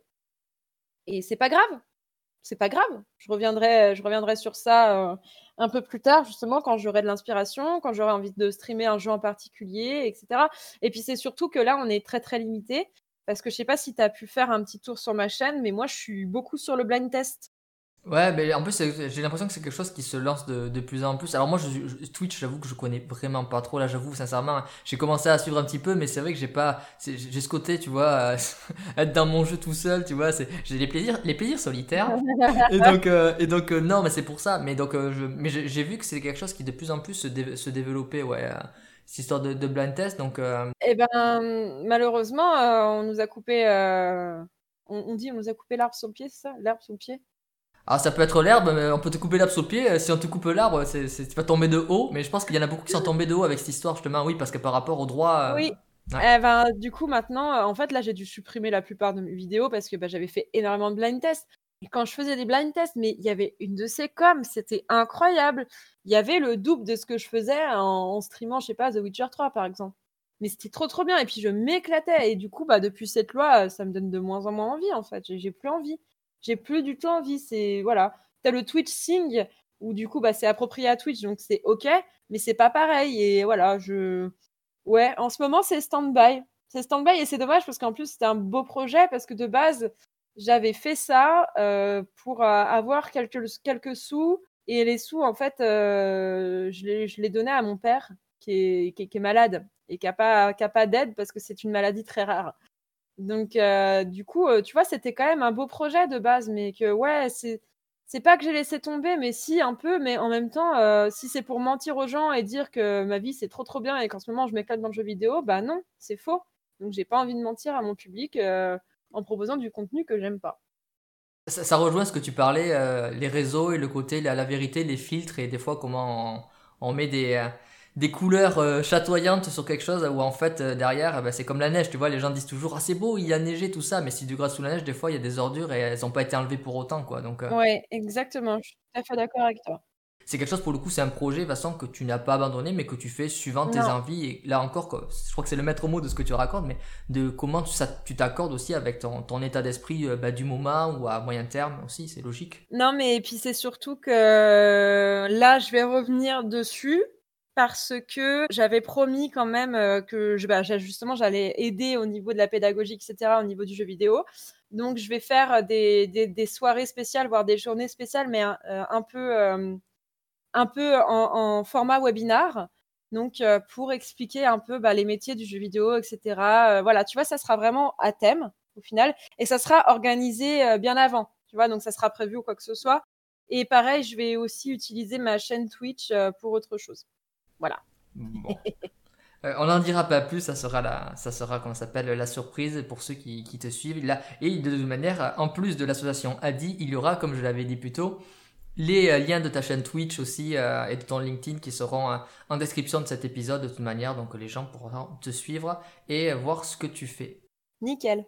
Et c'est pas grave. C'est pas grave. Je reviendrai, je reviendrai sur ça euh, un peu plus tard, justement, quand j'aurai de l'inspiration, quand j'aurai envie de streamer un jeu en particulier, et cetera. Et puis c'est surtout que là, on est très très limité. Parce que je sais pas si tu as pu faire un petit tour sur ma chaîne, mais moi, je suis beaucoup sur le blind test. Ouais, mais en plus, c'est- j'ai l'impression que c'est quelque chose qui se lance de, de plus en plus. Alors moi, je, je- Twitch, j'avoue que je connais vraiment pas trop. Là, j'avoue, sincèrement, j'ai commencé à suivre un petit peu, mais c'est vrai que j'ai pas, c'est- j'ai ce côté, tu vois, euh, être dans mon jeu tout seul, tu vois, c'est, j'ai les plaisirs, les plaisirs solitaires. Et donc, euh, et donc, euh, non, mais c'est pour ça. Mais donc, euh, je, mais j'ai j'ai vu que c'est quelque chose qui de plus en plus se, dé- se développait, ouais, euh, cette histoire de, de blind test. Donc, euh, Eh ben, malheureusement, euh, on nous a coupé. euh, On, on dit on nous a coupé l'arbre sur le pied, c'est ça? L'arbre sur le pied? alors ça peut être l'herbe, mais on peut te couper l'arbre sous le pied. Euh, Si on te coupe l'arbre, c'est, c'est, tu vas tomber de haut. Mais je pense qu'il y en a beaucoup qui sont tombés de haut avec cette histoire, justement, oui, parce que par rapport au droit, Oui. euh, ouais. Eh ben, du coup, maintenant, euh, en fait, là, j'ai dû supprimer la plupart de mes vidéos parce que bah, j'avais fait énormément de blind tests. Et quand je faisais des blind tests, mais il y avait une de ces coms, c'était incroyable. Il y avait le double de ce que je faisais en, en streamant, je sais pas, The Witcher trois, par exemple. Mais c'était trop, trop bien. Et puis, je m'éclatais. Et du coup, bah, depuis cette loi, euh, ça me donne de moins en moins envie, en fait. J'ai j'ai plus envie. J'ai plus du tout envie. C'est, voilà. T'as le Twitch Sing, où du coup, bah, c'est approprié à Twitch, donc c'est OK. Mais c'est pas pareil. Et voilà, je... Ouais, en ce moment, c'est stand-by. C'est stand-by et c'est dommage parce qu'en plus, c'était un beau projet parce que de base, j'avais fait ça euh, pour euh, avoir quelques, quelques sous et les sous, en fait, euh, je les, je les donnais à mon père qui est, qui est, qui est malade et qui n'a pas, qui a pas d'aide parce que c'est une maladie très rare. Donc, euh, du coup, euh, tu vois, c'était quand même un beau projet de base, mais que, ouais, c'est, c'est pas que j'ai laissé tomber, mais si, un peu, mais en même temps, euh, si c'est pour mentir aux gens et dire que ma vie, c'est trop trop bien et qu'en ce moment, je m'éclate dans le jeu vidéo, bah non, c'est faux. Donc, j'ai pas envie de mentir à mon public euh, en proposant du contenu que j'aime pas. Ça, ça rejoint ce que tu parlais, euh, les réseaux et le côté, la, la vérité, les filtres et des fois comment on, on met des, euh, des couleurs euh, chatoyantes sur quelque chose où en fait euh, derrière, eh ben, c'est comme la neige, tu vois, les gens disent toujours ah c'est beau, il a neigé tout ça, mais si du gras sous la neige, des fois il y a des ordures et elles n'ont pas été enlevées pour autant quoi. Donc euh, Ouais, exactement, je suis tout à fait d'accord avec toi. c'est quelque chose pour le coup, c'est un projet de toute façon que tu n'as pas abandonné mais que tu fais suivant tes Non, envies et là encore, quoi, je crois que c'est le maître mot de ce que tu racontes, mais de comment tu, ça, tu t'accordes aussi avec ton, ton état d'esprit euh, bah, du moment ou à moyen terme aussi, c'est logique. non, mais puis c'est surtout que euh, là, je vais revenir dessus parce que j'avais promis quand même euh, que je, bah, j'ai- justement j'allais aider au niveau de la pédagogie, et cetera, au niveau du jeu vidéo. Donc, je vais faire des, des, des soirées spéciales, voire des journées spéciales, mais un, euh, un peu, euh, un peu en, en format webinar. Donc, euh, pour expliquer un peu bah, les métiers du jeu vidéo, et cetera. Euh, voilà, tu vois, ça sera vraiment à thème au final. Et ça sera organisé euh, bien avant, tu vois, donc ça sera prévu ou quoi que ce soit. Et pareil, je vais aussi utiliser ma chaîne Twitch euh, pour autre chose. Voilà. Bon. Euh, on n'en dira pas plus, ça sera la, ça sera comment ça s'appelle la surprise pour ceux qui, qui te suivent. Là, et de toute manière, en plus de l'association Adi, il y aura, comme je l'avais dit plus tôt, les euh, liens de ta chaîne Twitch aussi euh, et de ton LinkedIn qui seront euh, en description de cet épisode de toute manière, donc les gens pourront te suivre et euh, voir ce que tu fais. Nickel.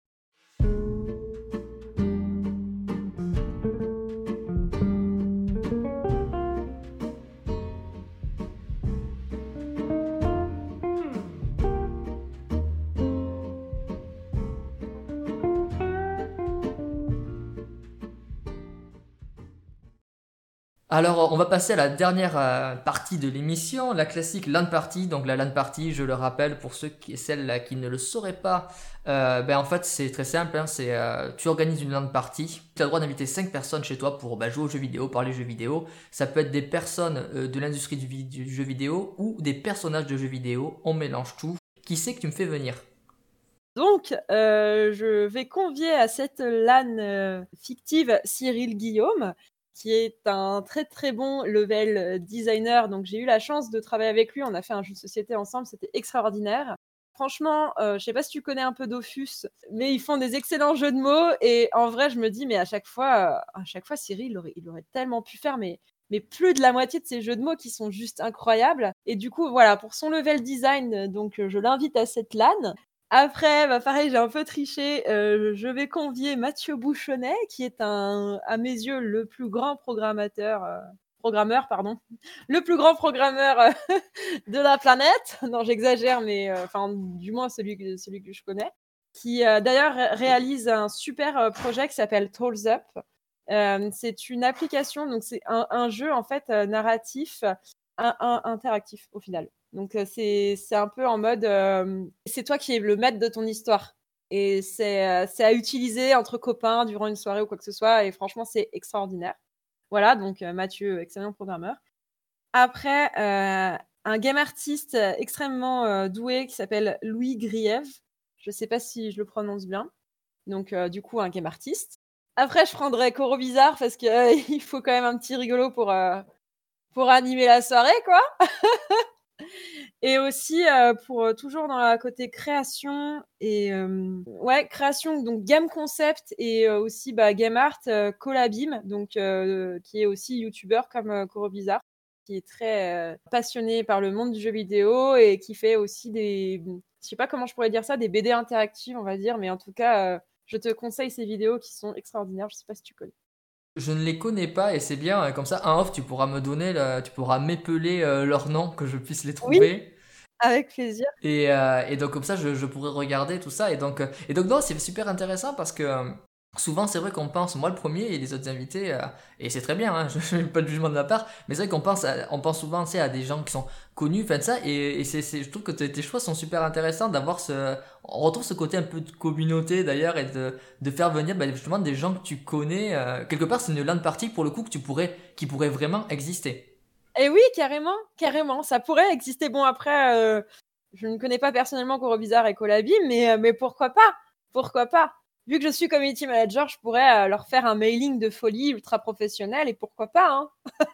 Alors, on va passer à la dernière euh, partie de l'émission, la classique LAN party. Donc la LAN party, je le rappelle pour ceux qui, celles là, qui ne le sauraient pas, euh, ben en fait c'est très simple. Hein, c'est euh, tu organises une LAN party. Tu as le droit d'inviter cinq personnes chez toi pour bah, jouer aux jeux vidéo, parler jeux vidéo. Ça peut être des personnes euh, de l'industrie du, vi- du jeu vidéo ou des personnages de jeux vidéo. On mélange tout. Qui c'est que tu me fais venir? Donc, euh, je vais convier à cette LAN euh, fictive Cyril Guillaume, qui est un très très bon level designer. Donc, j'ai eu la chance de travailler avec lui. On a fait un jeu de société ensemble, c'était extraordinaire. Franchement, euh, je sais pas si tu connais un peu Dofus, mais ils font des excellents jeux de mots. Et en vrai, je me dis, mais à chaque fois, euh, à chaque fois, Cyril, il aurait, il aurait tellement pu faire, mais mais plus de la moitié de ces jeux de mots qui sont juste incroyables. Et du coup, voilà, pour son level design, donc je l'invite à cette LAN. Après, bah pareil, j'ai un peu triché. Euh, je vais convier Mathieu Bouchonnet, qui est un, à mes yeux, le plus grand programmateur, euh, programmeur, pardon, le plus grand programmeur euh, de la planète. Non, j'exagère, mais euh, enfin, du moins celui que, celui que je connais. Qui euh, d'ailleurs ré- réalise un super euh, projet qui s'appelle Tools Up. Euh, c'est une application, donc c'est un, un jeu en fait euh, narratif, un, un, interactif au final. Donc euh, c'est c'est un peu en mode, euh, c'est toi qui es le maître de ton histoire. Et c'est euh, c'est à utiliser entre copains durant une soirée ou quoi que ce soit. Et franchement, c'est extraordinaire. Voilà, donc euh, Mathieu, excellent programmeur. Après, euh, un game artiste extrêmement euh, doué qui s'appelle Louis Griève. Je ne sais pas si je le prononce bien. Donc, euh, du coup, un game artiste. Après, je prendrais Coro Bizarre parce qu'il euh, faut quand même un petit rigolo pour, euh, pour animer la soirée, quoi. Et aussi, euh, pour euh, toujours dans la côté création et euh, ouais, création, donc game concept et euh, aussi bah, game art, euh, Colabim, donc euh, qui est aussi youtubeur comme euh, Coro Bizarre, qui est très euh, passionné par le monde du jeu vidéo et qui fait aussi des, je sais pas comment je pourrais dire ça, des B D interactives, on va dire, mais en tout cas, euh, je te conseille ces vidéos qui sont extraordinaires. Je sais pas si tu connais. Je ne les connais pas et c'est bien, euh, comme ça, en off, tu pourras me donner, le- tu pourras m'épeler euh, leurs noms, que je puisse les Oui, trouver. avec plaisir. Et, euh, et donc comme ça, je, je pourrais regarder tout ça. Et donc, euh, et donc non, c'est super intéressant parce que euh, souvent, c'est vrai qu'on pense, moi le premier et les autres invités, euh, et c'est très bien, hein, je n'ai pas de jugement de ma part, mais c'est vrai qu'on pense, à- on pense souvent, tu sais, à des gens qui sont connus, enfin de ça, et, et c'est, c'est- je trouve que tes, tes choix sont super intéressants d'avoir ce, on retrouve ce côté un peu de communauté d'ailleurs, et de, de faire venir bah, justement des gens que tu connais. Euh, quelque part, c'est une land party pour le coup que tu pourrais, qui pourrait vraiment exister. Et oui, carrément, carrément. Ça pourrait exister. Bon, après, euh, je ne connais pas personnellement Coro Bizarre et Colabim, mais, euh, mais pourquoi pas? Pourquoi pas? Vu que je suis community manager, je pourrais euh, leur faire un mailing de folie ultra professionnel et pourquoi pas, hein?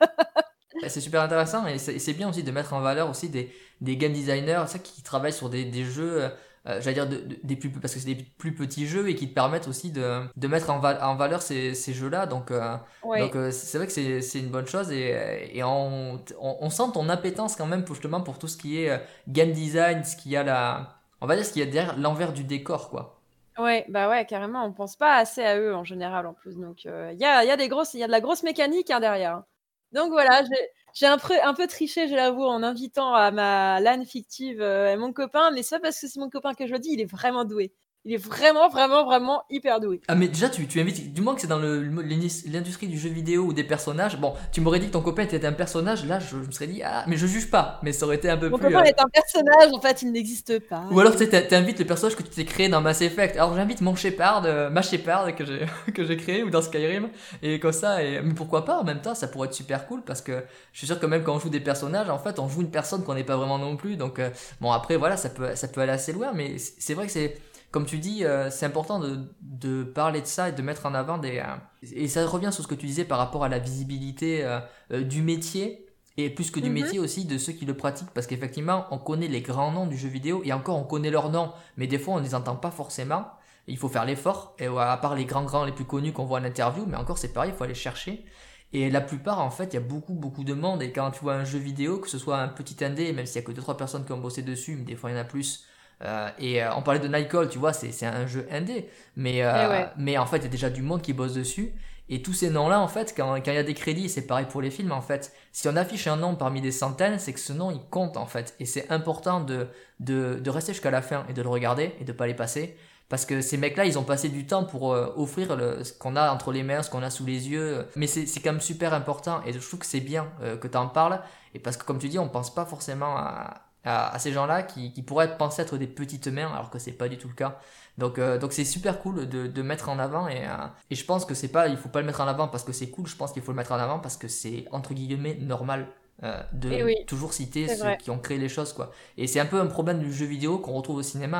Bah, c'est super intéressant et c'est et c'est bien aussi de mettre en valeur aussi des, des game designers ça, qui travaillent sur des, des jeux, euh, euh, j'allais dire de- de- des plus, parce que c'est des plus petits jeux et qui te permettent aussi de, de mettre en, val- en valeur ces, ces jeux-là. Donc, euh, donc Ouais. euh, c'est vrai que c'est c'est une bonne chose et, et on, on, on sent ton appétence quand même pour, justement pour tout ce qui est euh, game design, ce qu'il y a là, on va dire ce qu'il y a derrière l'envers du décor, quoi. Ouais, bah ouais, carrément. On pense pas assez à eux en général en plus. Donc, il y a, y a des grosses, il y a de la grosse mécanique hein, derrière, hein. Donc voilà, j'ai j'ai un peu, un peu triché, je l'avoue, en invitant à ma LAN fictive euh, mon copain, mais c'est pas parce que c'est mon copain que je le dis, il est vraiment doué. Il est vraiment, vraiment, vraiment hyper doué. Ah mais déjà tu, tu invites, du moins que c'est dans le- l'industrie du jeu vidéo ou des personnages, bon tu m'aurais dit que ton copain était un personnage, là je, je me serais dit ah mais je juge pas, mais ça aurait été un peu Mon plus... copain euh, est un personnage, en fait, il n'existe pas. Ou alors tu sais, t'in- t'invites le personnage que tu t'es créé dans Mass Effect, alors j'invite mon Shepard, euh, ma Shepard que j'ai que j'ai créé ou dans Skyrim, et comme ça, et... mais pourquoi pas en même temps, ça pourrait être super cool parce que je suis sûr que même quand on joue des personnages, en fait on joue une personne qu'on n'est pas vraiment non plus, donc euh, bon après voilà ça peut, ça peut aller assez loin, mais c'est c'est vrai que c'est... Comme tu dis, euh, c'est important de, de parler de ça et de mettre en avant des... euh, et ça revient sur ce que tu disais par rapport à la visibilité euh, euh, du métier, et plus que du Mhm. métier aussi de ceux qui le pratiquent, parce qu'effectivement, on connaît les grands noms du jeu vidéo, et encore on connaît leurs noms, mais des fois on ne les entend pas forcément. Il faut faire l'effort, et ouais, à part les grands grands les plus connus qu'on voit en interview, mais encore c'est pareil, il faut aller chercher. Et la plupart, en fait, il y a beaucoup, beaucoup de monde. Et quand tu vois un jeu vidéo, que ce soit un petit indé, même s'il y a que deux trois personnes qui ont bossé dessus, mais des fois il y en a plus. Euh, et euh, on parlait de Nightcall, tu vois, c'est c'est un jeu indé. Mais, Et euh, ouais. mais en fait, il y a déjà du monde qui bosse dessus. Et tous ces noms-là, en fait, quand quand il y a des crédits, c'est pareil pour les films, en fait. Si on affiche un nom parmi des centaines, c'est que ce nom, il compte, en fait. Et c'est important de, de, de rester jusqu'à la fin et de le regarder et de pas les passer. Parce que ces mecs-là, ils ont passé du temps pour euh, offrir le, ce qu'on a entre les mains, ce qu'on a sous les yeux. Mais c'est c'est quand même super important. Et je trouve que c'est bien euh, que tu en parles. Et parce que, comme tu dis, on pense pas forcément à, à, à ces gens-là qui, qui pourraient penser être des petites mains, alors que c'est pas du tout le cas. Donc, euh, donc c'est super cool de, de mettre en avant. Et, euh, et je pense que c'est pas, il faut pas le mettre en avant parce que c'est cool. Je pense qu'il faut le mettre en avant parce que c'est, entre guillemets, normal. euh, Et de oui, toujours citer c'est ceux vrai. qui ont créé les choses, quoi. Et c'est un peu un problème du jeu vidéo qu'on retrouve au cinéma, hein.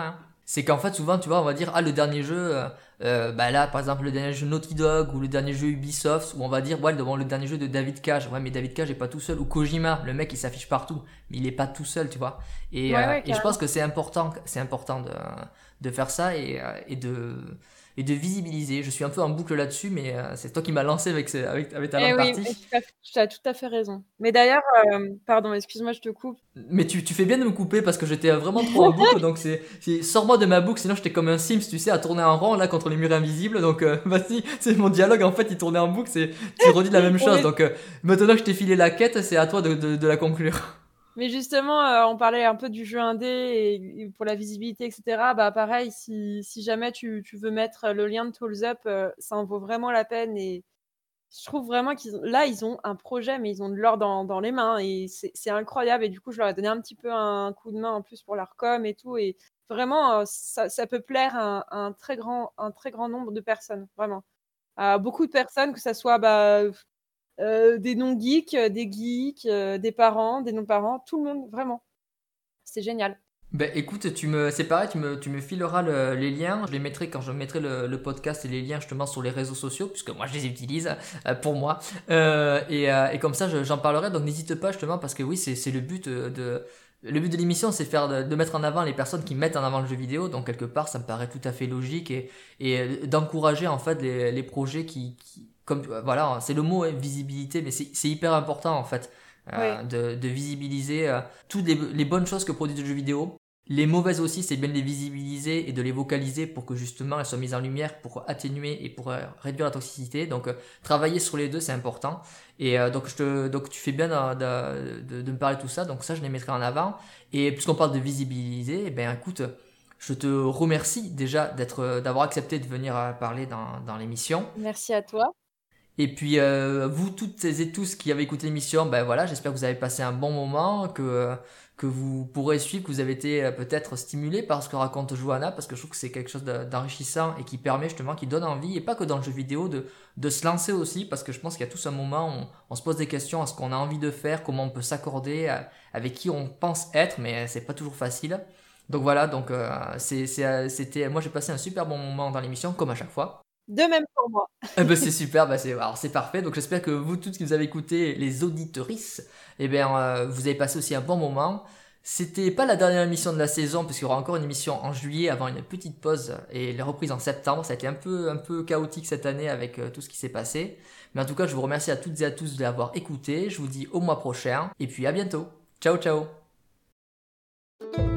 C'est qu'en fait, souvent, tu vois, on va dire, ah, le dernier jeu, euh, euh, bah là, par exemple, le dernier jeu Naughty Dog ou le dernier jeu Ubisoft, où on va dire, ouais, devant le dernier jeu de David Cage. Ouais, mais David Cage est pas tout seul. Ou Kojima, le mec, il s'affiche partout, mais il est pas tout seul, tu vois. Et, Ouais, euh, ouais, et je carrément. pense que c'est important, c'est important de, de faire ça et, euh, et de, et de visibiliser. Je suis un peu en boucle là-dessus, mais euh, c'est toi qui m'as lancé avec, ce- avec, avec ta Eh lampe oui, mais partie. tout à fait- tu as tout à fait raison. Mais d'ailleurs, euh, pardon, excuse-moi, je te coupe. Mais tu, tu fais bien de me couper parce que j'étais vraiment trop en boucle, donc c'est, c'est sors-moi de ma boucle, sinon j'étais comme un Sims, tu sais, à tourner en rond là contre les murs invisibles. Donc euh, vas-y, c'est mon dialogue en fait, il tournait en boucle, c'est tu redis la même Bon, chose. mais, Donc euh, maintenant que je t'ai filé la quête, c'est à toi de, de, de la conclure. mais justement, euh, on parlait un peu du jeu indé et, et pour la visibilité, et cetera. Bah pareil, si, si jamais tu, tu veux mettre le lien de Tools Up, euh, ça en vaut vraiment la peine. Et je trouve vraiment qu'ils ont, là, ils ont un projet, mais ils ont de l'or dans, dans les mains et c'est c'est incroyable. Et du coup, je leur ai donné un petit peu un coup de main en plus pour leur com et tout. Et vraiment, euh, ça, ça peut plaire à un, à un très grand, un très grand nombre de personnes, vraiment. À beaucoup de personnes, que ça soit bah, euh, des non-geeks, euh, des geeks, euh, des parents, des non-parents, tout le monde, vraiment. C'est génial. Ben écoute, tu me, c'est pareil, tu me, tu me fileras le- les liens. Je les mettrai quand je mettrai le, le podcast et les liens justement sur les réseaux sociaux, puisque moi je les utilise euh, pour moi. Euh, et, euh, et comme ça, je- j'en parlerai. Donc n'hésite pas justement, parce que oui, c'est, c'est le but euh, de, le but de l'émission, c'est faire de, de mettre en avant les personnes qui mettent en avant le jeu vidéo. Donc quelque part, ça me paraît tout à fait logique et, et euh, d'encourager en fait les, les projets qui, qui comme euh, voilà, c'est le mot hein, visibilité, mais c'est, c'est hyper important en fait. euh, Oui, de, de visibiliser euh, toutes les, les bonnes choses que produit le jeu vidéo. Les mauvaises aussi, c'est bien de les visibiliser et de les vocaliser pour que justement elles soient mises en lumière pour atténuer et pour euh, réduire la toxicité. Donc euh, travailler sur les deux, c'est important. Et euh, donc, je te, donc tu fais bien de, de, de me parler de tout ça. Donc ça, je les mettrai en avant. Et puisqu'on parle de visibiliser, eh ben écoute, je te remercie déjà d'être, d'avoir accepté de venir euh, parler dans, dans l'émission. merci à toi. Et puis euh, vous toutes et tous qui avez écouté l'émission, ben voilà, j'espère que vous avez passé un bon moment, que euh, que vous pourrez suivre, que vous avez été euh, peut-être stimulé par ce que raconte Johanna, parce que je trouve que c'est quelque chose de- d'enrichissant et qui permet justement, qui donne envie, et pas que dans le jeu vidéo, de de se lancer aussi, parce que je pense qu'il y a tous un moment où on, on se pose des questions à ce qu'on a envie de faire, comment on peut s'accorder, euh, avec qui on pense être, mais c'est pas toujours facile. Donc voilà, donc euh, c'est c'est euh, c'était, moi j'ai passé un super bon moment dans l'émission, comme à chaque fois. De même pour moi. Eh ben c'est super, bah c'est alors c'est parfait. Donc j'espère que vous toutes qui nous avez écouté, les auditorices, eh bien euh, vous avez passé aussi un bon moment. C'était pas la dernière émission de la saison parce qu'il y aura encore une émission en juillet avant une petite pause et la reprise en septembre. Ça a été un peu un peu chaotique cette année avec euh, tout ce qui s'est passé. Mais en tout cas, je vous remercie à toutes et à tous de l'avoir écouté. Je vous dis au mois prochain et puis à bientôt. Ciao ciao.